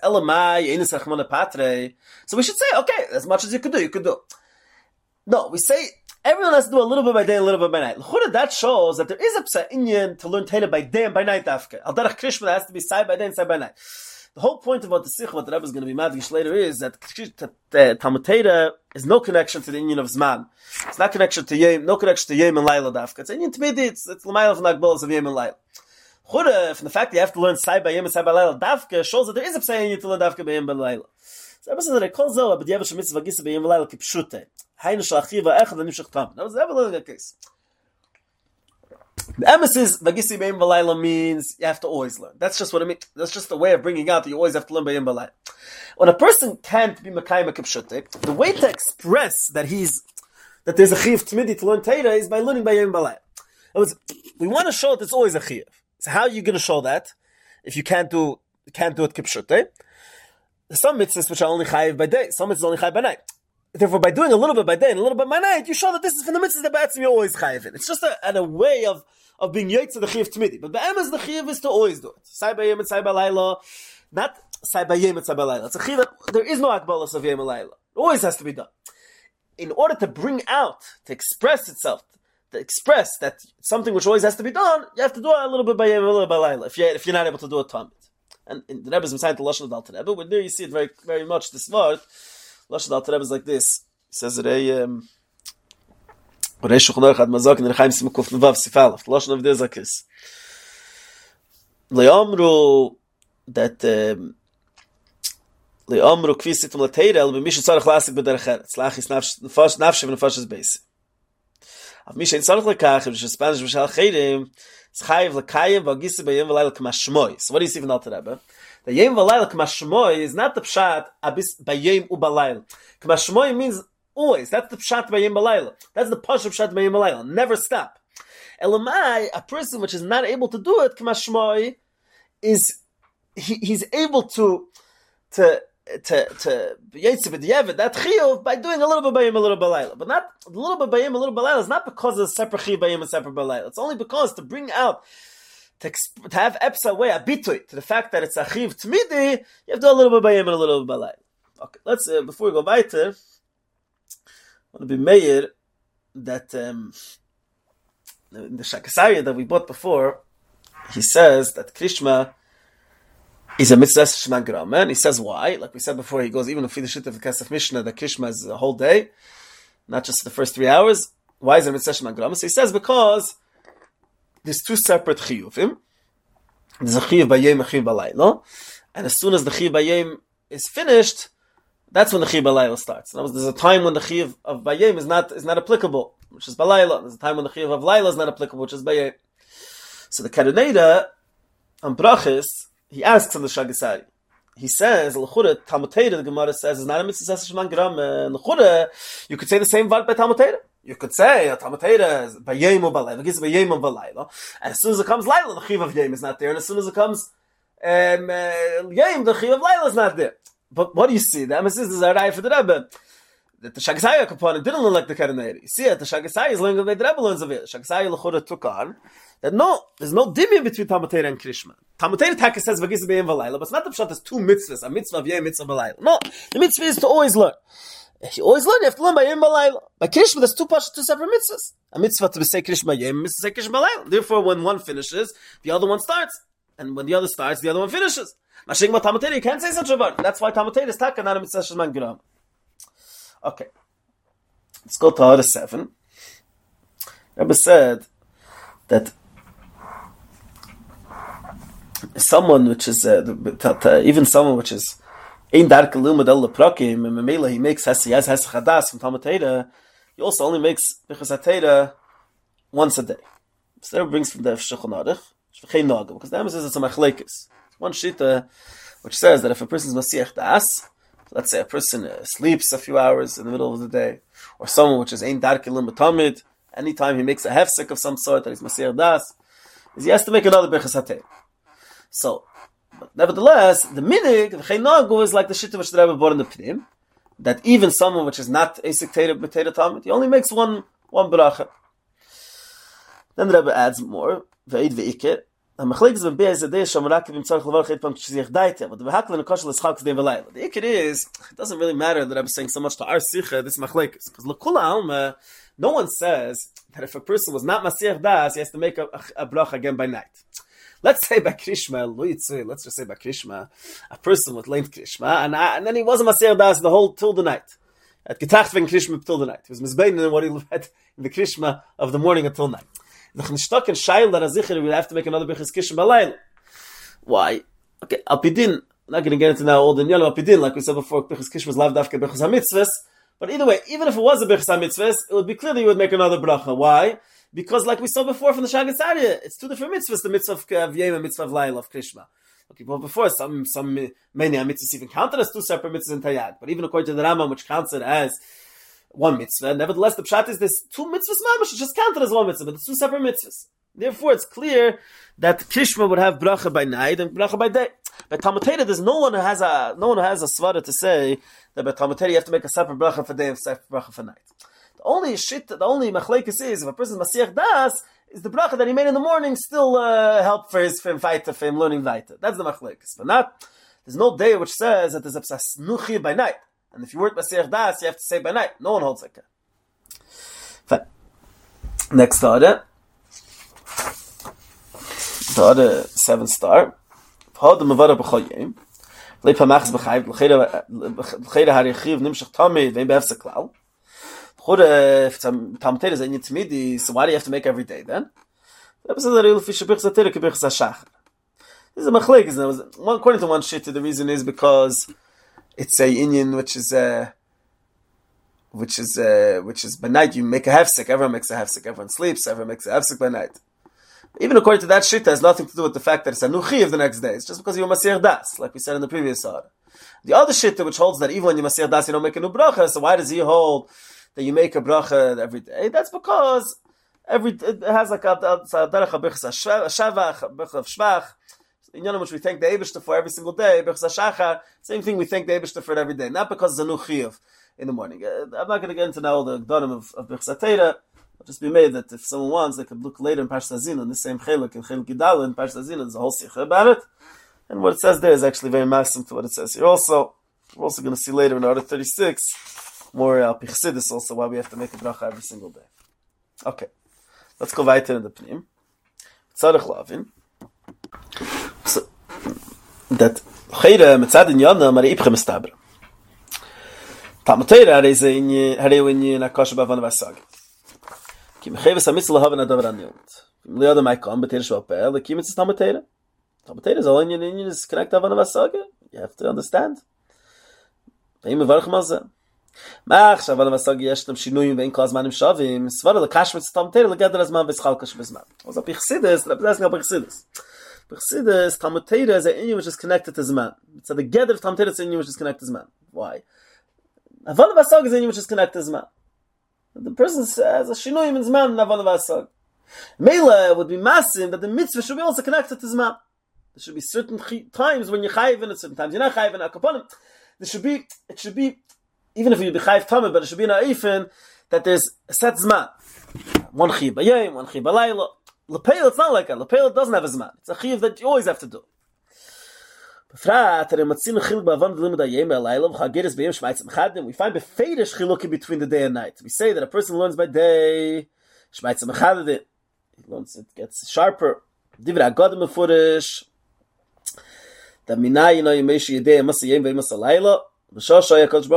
so we should say, okay, as much as you could do. No, we say everyone has to do a little bit by day and a little bit by night. That shows that there is a psa inyan to learn Torah by day and by night after. Al derech Krishma has to be side by day and side by night. The whole point about the sikh, what the Rebbe is going to be madgish later, is that Talmud Torah is no connection to the inyan of Zman. It's not connection to Yom, no connection to Yom and Laila dafka. It's inyan Tmidi, it's l'mayla of Nagbolas of Yom and Laila. From the fact that you have to learn side by Yom and side by Laila dafka shows that there is a psa inyan to learn dafka by Yom and Laila. So Rebbe says that I call Zohar, but the Yevach Mitzvah Gisa by Yom and Laila kipshute. That was never the case. The emesis vagisi beim balayla means you have to always learn. That's just what it means. That's just the way of bringing out that you always have to learn beim balayla. When a person can't be mekayim kipshute, the way to express that there's a chiyuv tmidi to learn Torah is by learning beim balayla. We want to show that it's always a chiyuv. So how are you going to show that if you can't do it kipshute? There's some mitzvahs which are only chayiv by day. Some mitzvahs only chayiv by night. Therefore, by doing a little bit by day and a little bit by night, you show that this is from the mitzvahs that ba'atzim you're always chayiv in. It's just a way of being yotze the chiyuv tmidi. But be'emes the chiyuv is to always do it. Sai b'yem and sai b'layla, not sai b'yem and sai b'layla. It's a chiyuv that there is no akbalos of yem and layla. It always has to be done. In order to bring out, to express itself, to express that something which always has to be done, you have to do it a little bit by yem and a little bit by layla. If you're not able to do it tamid. And in the Rebbe is beside the lashon of Alter Rebbe, but there you see it very, very much. This word. Lashon Alter Rebbe is like this. He says that Shulchan Aruch Ad Mazak in Rechaim Simukuf Nevav Sifalaf. The lashon of this is like this. Le'amru that le'amru kvisitum l'teira el b'mishu tzarech lasik b'derech eretz lachis nafshe v'nefashis beis. Av misha in tzarech lekach if it's Spanish v'shal chayrim it's chayiv l'kayim v'agisi b'yem v'layla k'mashmoy. So what do you see from Alter Rebbe? The yem v'layla k'mashmoy is not the pshat abis b'yem u'balayla. K'mashmoy means always. That's the pshat by yem balayla. That's the push of pshat by yem balayla. Never stop. Elamai, a person which is not able to do it, k'mashmoy, is he's able to yetziv v'diavad that chiyuv by doing a little bit by yem, a little balayla. But not a little bit by yem, a little balayla is not because of a separate chiyuv by yem and separate balayla. It's only because to bring out to have epsa way a bitui to the fact that it's a chiyuv tmidi, you have to do a little bit by yem and a little bit balayla. Okay, let's before we go weiter, I want to be meir that in the Shakasaya that we bought before, he says that Krishma is a mitzvah shman grama, and he says why. Like we said before, he goes even if we the of the Kesef Mishnah that Krishma is a whole day, not just the first 3 hours. Why is it a mitzvah shman grama? So he says because there's two separate chiyuvim. There's a chiyuv bayim, a chiyuv balaylo, and as soon as the chiyuv bayim is finished, that's when the chiyuv balayla starts. There's a time when the chiyuv of bayim is not applicable, which is balayla. There's a time when the chiyuv of layla is not applicable, which is bayim. So the Karaneda on brachis, he asks on the Shagasari. He says, "L'chura Talmud Torah." The Gemara says, "Is not a mitzvah shman gram." L'chura, you could say the same word by Talmud Torah. You could say Talmud Torah is bayim or balayla. It's bayim or balayla. And as soon as it comes layla, the chiyuv of yom is not there. And as soon as it comes yom, the chiyuv of layla is not there. But what do you see? The emphasis is a raya for the Rebbe. That the Shagasaya component didn't learn like the Karaneri. You see it, the Shagasaya is learning the way the Rebbe learns of it. Shagasaya l'chura took on that there's no dimim between Talmud Torah and Krishma. Talmud Torah Taka says v'gis b'yem v'layla, but it's not the pshat. There's two mitzvahs, a mitzvah of yem, mitzvah v'layla. No, the mitzvah is to always learn. If you always learn, you have to learn by yem v'layla. By Krishma, there's two separate mitzvahs. A mitzvah to say Krishma yem, a mitzvah to say Krishma v'layla. Therefore, when one finishes, the other one starts, and when the other starts, the other one finishes. Mashing about Talmud Torah, you can't say such a word. That's why Talmud Torah is taka, not a mitzvah shman gram. Okay. Let's go to Hara 7. Rebbe said that someone which is even someone which is ein darke lumad el prakim and memela he makes has chadas from Talmud Torah, he also only makes Birchas HaTorah once a day. So that brings from the Shulchan Aruch because the emphasis is a machlekes. One shita which says that if a person is Masiach Das, let's say a person sleeps a few hours in the middle of the day, or someone which is ein darke lumad tamid, anytime he makes a hefsek of some sort that he's Masiach Das, is he has to make another Birchas HaTorah. So, but nevertheless, the minig, the cheinagu, is like the shita which the Rebbe brought in the Pnim, that even someone which is not Esek Torah b'Torah Talmud, he only makes one bracha. Then the Rebbe adds more, ve'id ve'ikir, ha'machlekes b'bei zedei shamarak v'im tzarech levar chet pam k'shizich daite, but the v'hakla n'kosh l'schak z'dei v'layla. The ikir is, it doesn't really matter that Rebbe is saying so much to our sicha, this machlekes, because l'kula alma, no one says that if a person was not Masiach Das, he has to make a bracha again by night. Let's say by Krishma, let's just say by Krishma, a person with length Krishma, and then he wasn't Masiach Das till the night. At Getacht when Krishma till the night. He was misbeinen in what he read in the Krishma of the morning until night. The Chnishtok and Shail that Azichir will have to make another Birchas Krishma Balayla. Why? Okay, Alpidin, I'm not going to get into now all the Nyalam Alpidin, like we said before, Birchas Krishma is lav dafke Birchas HaMitzvahs, but either way, even if it was a Birchas HaMitzvahs, it would be clear that you would make another bracha. Why? Because like we saw before from the Shagas Aryeh, it's two different mitzvahs, the mitzvah of V'yem and mitzvah of Layla of Krishma. Okay, well before, some many mitzvahs even counted as two separate mitzvahs in Tayag. But even according to the Rambam, which counts it as one mitzvah, nevertheless the pshat is this two mitzvahs mamash, it's just counted as one mitzvah, but it's two separate mitzvahs. Therefore, it's clear that Krishma would have bracha by night and bracha by day. By Talmud Torah, there's no one who has a svara to say that by Talmud Torah you have to make a separate bracha for day and separate bracha for night. The only machlekes is, if a person is Masiach Das, is the bracha that he made in the morning still help for him learning Vaita. That's the machlekes. But not, there's no day which says that there's a nuchi by night. And if you weren't Masiach Das, you have to say by night. No one holds like that. Fine. Next order. The other 7-star. Hod mevara b'chol yom. Leipa machs b'chayv. L'cheira harichiv nimshach tamid ve'im be'efse klal. If Talmud Torah is in Yitzmidi, so why do you have to make every day then? This is a machlekes. According to one shita, the reason is because it's a inyan which is by night you make a hefsek. Everyone makes a hefsek. Everyone sleeps. Everyone makes a hefsek by night. Even according to that shita, it has nothing to do with the fact that it's a nuchi of the next day. It's just because you're Masiach Das, like we said in the previous order. The other shita which holds that even when you're Masiach Das, you don't make a new bracha. So why does he hold that you make a bracha every day? That's because it has like a derech birchas shavach, birchas of shvach, in which we thank the Eibishter for every single day. Birchas shachar, same thing, we thank the Eibishter for it every day, not because it's a new chiyuv in the morning. I'm not going to get into now all the gdonim of Birchas HaTorah. It'll just be made that if someone wants, they could look later in Parshas Hazina, in the same chelik in chelik Gidal in Parshas Hazina. There's a whole sikha about it, and what it says there is actually very massive to what it says here. Also, we're also going to see later in Order 36. More Pichsidis also, why we have to make a bracha every single day. Okay. Let's go weiter in the Pnim. Tzarech lavin. So, that Chayra Metzad in Yonah Mari Ipchem Estabra. Talmud Torah Harei in Akasha Bavana Vasag. Ki Mecheves HaMitzvah Lahaven Adavar Aniyot. Kim Liada Maikam B'Teir Shvapel Ki Mitzvah Talmud Torah. Talmud Torah is all in is connect Avana Vasag. You have to understand. Ve'im Mevarch Mazeh. Mach shav al masag yesh tam shinuyim vein kol zmanim shavim svar le kash mit Talmud Torah legeder azman v'schalkash bezman. Was a Pichsidis, that's not Pichsidis. Pichsidis, Talmud Torah is an inyan which is connected to Zman. So the gather of Talmud Torah is an inyan which is connected to Zman. Why? Aval v'asag is an inyan which is connected to Zman. The person says a shinuyim in Zman and aval v'asag. Mela would be massive that the mitzvah should be also connected to Zman. There should be certain times when you're chayiv and certain times you're not chayiv and akaponim. It should be even if you be chayiv tamid, but it should be in ha'ifin that there's a set zman. One chiyuv b'yom, one chiyuv b'layla. L'peil, it's not like that. L'peil, it doesn't have a zman. It's a chiyuv that you always have to do. B'frat, we find befeidish chilukim between the day and night. We say that a person learns by day, shmaitzim mechadim, he learns, it gets sharper. Divrei Haggadah mefurish, that minay, yimeish yedei, masa yem ve'masa layla. So what do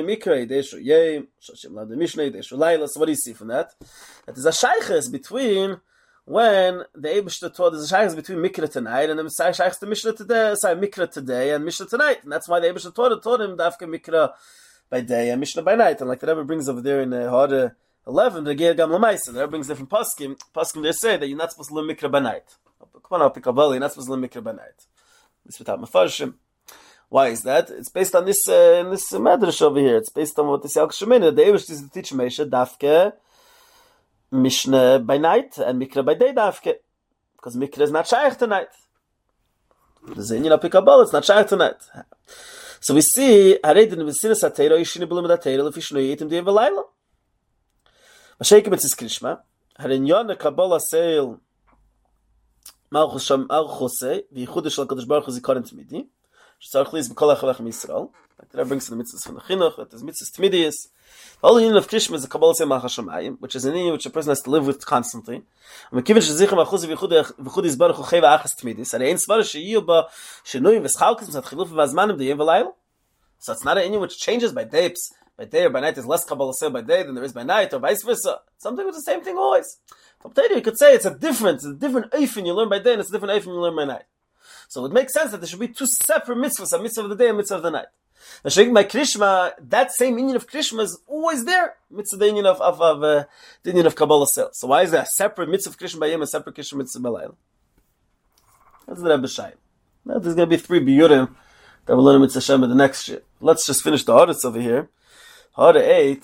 you see from that? That is a shaykhs between when the Eibishter taught, there's a shaykhs between Mikra tonight and the shaykhs to Mishnah today, Mikra today and Mishnah tonight. And that's why the Eibishter taught him Dafka Mikra by day and Mishnah by night. And like the Rebbe brings over there in Hara 11, the Geir Gam Lamaisa, the Rebbe brings different Paskim. Paskim they say that you're not supposed to learn Mikra by night. Come on, I'll pick a ball, you're not supposed to learn Mikra by night. This without Mefarshim. Why is that? It's based on this madrash over here. It's based on what the Yalkut Shemini. The Eibush is to teach Meisha Dafke Mishnah by night and Mikra by day Dafke, because Mikra is not shaykh tonight. The Zayin Pikabal, it's not shaykh tonight. So we see Haredin V'Sinas Atero Yishini B'Lim Atero L'Fishnu Yitim Di'Ev V'Layla. Mashaykim Etzis Krishma Harin Yon Kabbalah Seil Malchus Sham Alchose V'Yichudish Al Kadosh Baruch Hu Zikaron Tmidi. Like the Rebbe brings to the mitzvahs from the chinuch, that is mitzvahs tmidius. The whole union of Krishma is the Kabbalah Seil Malchus Shamayim, which is an union which a person has to live with constantly. And given shezichem achuz v'yichud Baruch Hu cheva achas tmidis, and ein svar sheyiyu ba shenuyim v'schalkis v'zat chiluf v'azmanim d'yim v'layla. So it's not an union which changes by day or by night. There's less Kabbalah Seil by day than there is by night, or vice versa. Something with the same thing always. You could say it's a different eifin you learn by day and it's a different eifin you learn by night. So it makes sense that there should be two separate mitzvahs, a mitzvah of the day and a mitzvah of the night. Now, by Krishma, that same union of Krishma is always there. Mitzvah, the union of Kabbalah Seil. So why is there a separate mitzvah of Krishma by Yom and a separate Krishma mitzvah by Layla? That's the Rebbe Shai. Now, there's going to be 3 biyurim that we'll learn mitzvah Shem in the next year. Let's just finish the Haaretz over here. Haaretz 8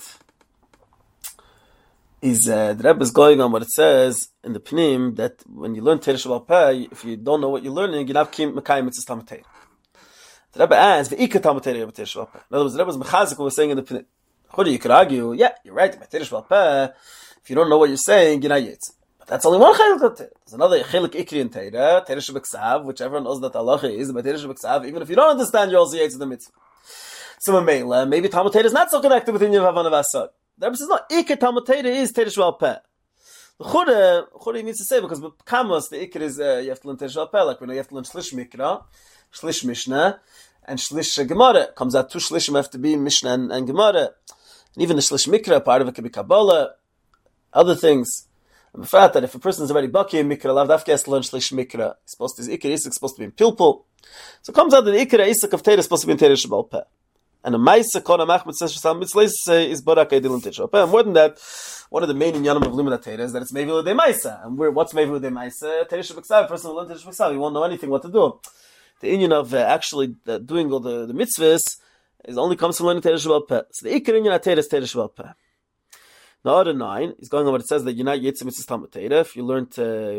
is the Rebbe is going on what it says in the Pnim that when you learn Teresh B'al Peh, if you don't know what you're learning, you're not Mekayim Mitzvahs Talmud Torah. The Rebbe asks, "V'ikar Talmud Torah Teresh B'al Peh." In other words, the Rebbe is mechazik what we're saying in the Pnim. You could argue, yeah, you're right. By Teresh B'al Peh, if you don't know what you're saying, you're not yetz. But that's only one chiluk of Torah. There's another chiluk ikri in Torah, Teresh B'Ksav, which everyone knows that Allah is. By Teresh B'Ksav, even if you don't understand, you're also yetz the mitzvah. So maybe Talmud Torah is not so connected with Inyan Havana V'Asad. The Rebbe says, no, Ikar Talmud Torah is Teresh B'al Peh. The Chura needs to say, because with Kamos, the Ikar is, you have to learn Teresh B'al Peh, like we know you have to learn Shlish Mikra, Shlish Mishnah, and Shlish Gemara. Comes out 2 Shlishim have to be Mishnah and Gemara. And even the Shlish Mikra, part of it could be Kabbalah, other things. And the fact that if a person is already Baki in Mikra, Lav Dafke has to learn Shlish Mikra. His Ikar Isaac is supposed to be in Pilpul. So it comes out that the Ikar Isaac of Torah is supposed to be in Teresh B'al Peh. And a Maisa Kona Machmet says Shasam Mitzvah is Barak Eidil Teresh B'al Peh. And more than that, one of the main inyanim of Limud Torah is that it's Mevil de Maisa. And what's Mevil de Maisa? Teresh B'Ksav, a person will learn Teresh B'Ksav, he won't know anything what to do. The inyan of actually doing all the mitzvahs is only comes from learning Teresh B'al Peh. So the Ikar inyan of Torah is Teresh B'al Peh. The other 9 is going on what it says that you're not Yetzim Mitzvahs Talmud Torah if you learned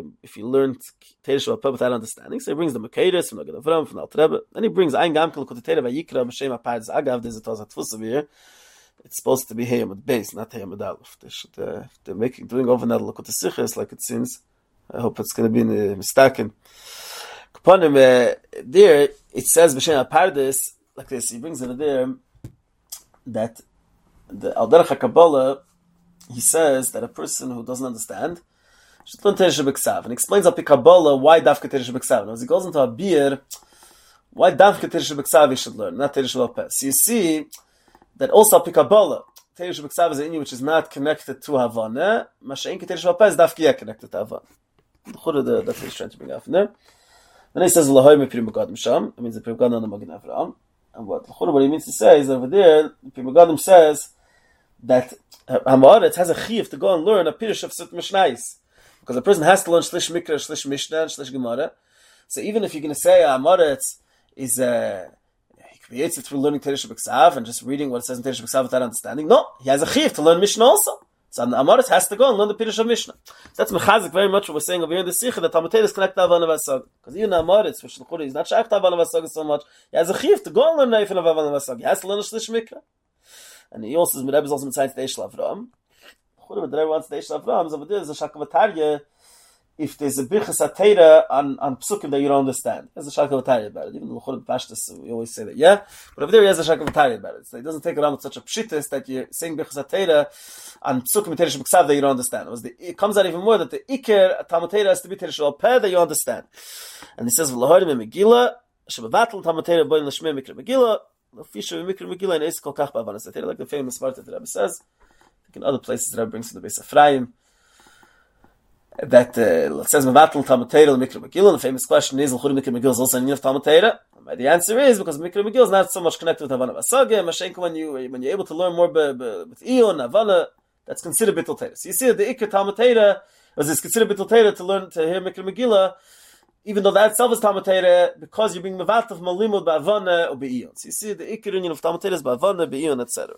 Teresh B'al Peh without understanding. So he brings the Mekeiros from Nagad Avram, from the Alter Rebbe. Then he brings Ein Gamkel Kut Torah Vayikra B'Shem HaParz Agav. There's a Tazat Tfus over here. It's supposed to be Heyam at base, not Heyam at Aleph. They're doing over that Lakut Sichos like it seems. I hope it's going to be in the mistaken. Upon him, there it says B'Shem HaParz like this. He brings it there that the Al Derech HaKabbalah, he says that a person who doesn't understand should learn Teresh B'Ksav, and explains Al Pi Kabbalah why Dafke Teresh B'Ksav. As he goes into a beer, why Dafke Teresh B'Ksav he should learn, not Teresh B'al Peh. So you see that also Al Pi Kabbalah, Teresh B'Ksav is an inyan which is not connected to Havana. Masha'inki Teresh B'al Peh is Dafke connected to Havana. That's what he's trying to bring out from there. Then he says L'hoy me Pri Megadim Sham. It means the Pri Megadim on the Magen Avraham. And what he means to say is over there, the Pri Megadim says that Hamaretz has a chiyuv to go and learn a pirush of Sut Mishnais, because a person has to learn Shlish Mikra, Shlish Mishnah, and Shlish Gemara. So even if you're going to say Hamaretz is he creates it through learning Teresh B'Ksav and just reading what it says in Teresh B'Ksav without understanding, no, he has a chiyuv to learn Mishnah also. So Hamaretz has to go and learn the pirush of Mishnah. So that's mechazik very much what we're saying over here in the Sikha, that Talmud Torah is connected to Havana V'Asag. Because even Hamaretz, which is not shaykh to Havana V'Asag so much, he has a chiyuv to go and learn Neifin of Havana V'Asag. He has to learn Shlish Mikra. And he also says, Rebbe is also inside the Eish Lavram. The Rebbe wants the Eish Lavram, so over there is a Shakavatariya, if there's a Birchas HaTeira on Psukim that you don't understand. There's a Shakavatariya about it. Even in the L'chorah Pashtas, we always say that, yeah? But over there he has a Shakavatariya about it. So he doesn't take around with such a pshitis that you're saying Birchas HaTeira on Psukim and Teresh B'Ksav that you don't understand. It comes out even more that the Iker Talmud Torah has to be Teresh B'al Peh that you understand. And he says, V'lahorim Megillah, Shebevatl Talmud Torah Boin L'Shmei Mikra Megillah, Fisher Mikra Megillah and Eis Kol Kach Ba'avanas Atera, like the famous part that the Rebbe says. I think in other places the Rebbe brings from the Beis Ephraim that it says Mevatel Talmud Torah Mikra Megillah. The famous question is, L'churi Mikra Megillah is also an union of Talmud Torah. The answer is because Mikra Megillah is not so much connected with Havana Vasage. Mashenka, when you're able to learn more with Ion, Havana, that's considered Bittul Torah. So you see that the Ikar Talmud Torah is considered Bittul Torah to hear Mikra Megillah, even though that itself is Talmud Torah, because you're being Mevatel from Malimud Ba'avana or Be'ion. So you see the Ikar union of Talmud Torah is Ba'avana, Be'ion, etc.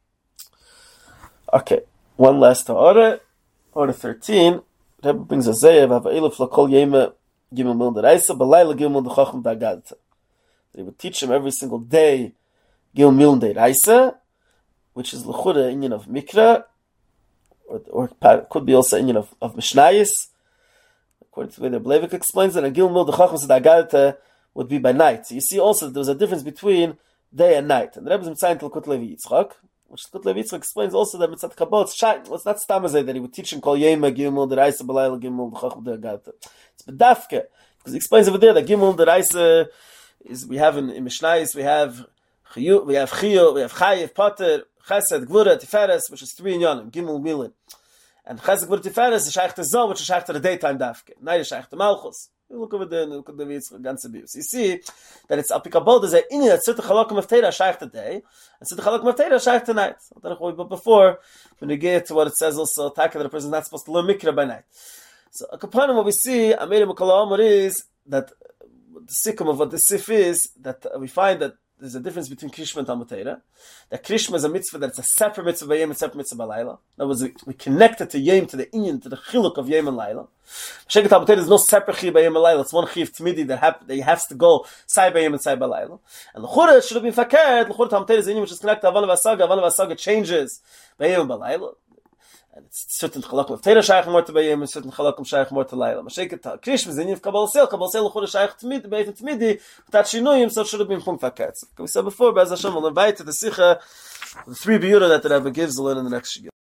Okay, one last order 13. Rebbe brings a Zeyev, Hava'iluf L'kol Yema Gimel Mil D'Raisa, B'layla Gimel D'Chacham D'Agadta. They would teach him every single day Gimel Mil D'Raisa, which is L'chura Inyan of Mikra, or could be also Inyan of Mishnayis. According to the way the Blevik explains it, and Gimel Mil D'Chacham D'Agadta would be by night. So you see also that there was a difference between day and night. And the Rebbe is Mitzayin to L'kut Levi Yitzchak, which L'kut Levi Yitzchak explains also that Mitzat Kabot, it's not Stamazay that he would teach him Kol Yema Gimel D'Raisa, B'layla Gimel D'Chacham D'Agadta. It's B'dafke, because he explains over there that Gimel D'Raisa is, we have in Mishnayis, we have Chiyuv, we have Chayiv, Potter, Chesed, Gvura, Tiferes, which is 3 in Yonim, Gimel Milin. And Chesed, Gvura, Tiferes is Shaykh to Zon, which is Shaykh to the daytime Dafke. Night is Shaykh to Malchus. You look over there, look at the ganze Bius. You see that it's Apikabod, there's an Inni that certain Chalakim of Teira Shaykh to day, and certain Chalakim of Teira Shaykh to night. But before, when you get to what it says also, Taka, that a person is not supposed to learn Mikra by night. So, a component what we see, Amir Mukala Amor, is that the sikkim of what the sif is, that we find that there's a difference between Krishma and Talmud Torah. That Krishma is a mitzvah that's a separate mitzvah by Yom and separate mitzvah by Laila. That was we connected to Yom, to the inyan, to the chiluk of Yom and Laila. Sheket Talmud Torah is no separate chiv by Yom and Laila. It's one chiv tmidi that he has to go side by Yom and side by Laila. And l'chura should have been fakert. L'chura Talmud Torah is an inyan which is connected to Havana Vasaga. Havana Vasaga changes by Yom and by Laila. And it's certain chalakim of Teira shaykh more to Bayim, and certain chalakim shaykh more to Laila. Masheket Krishma is in Yif Kabbalah Sel l'chura shaykh tmidi, Beit tmidi, without shinuyim, so it should have been punkt fakert. We said before, Be'ez Hashem, we'll invite to the Sicha, the 3 Biyura that the Rebbe gives, we'll learn in the next Shigil.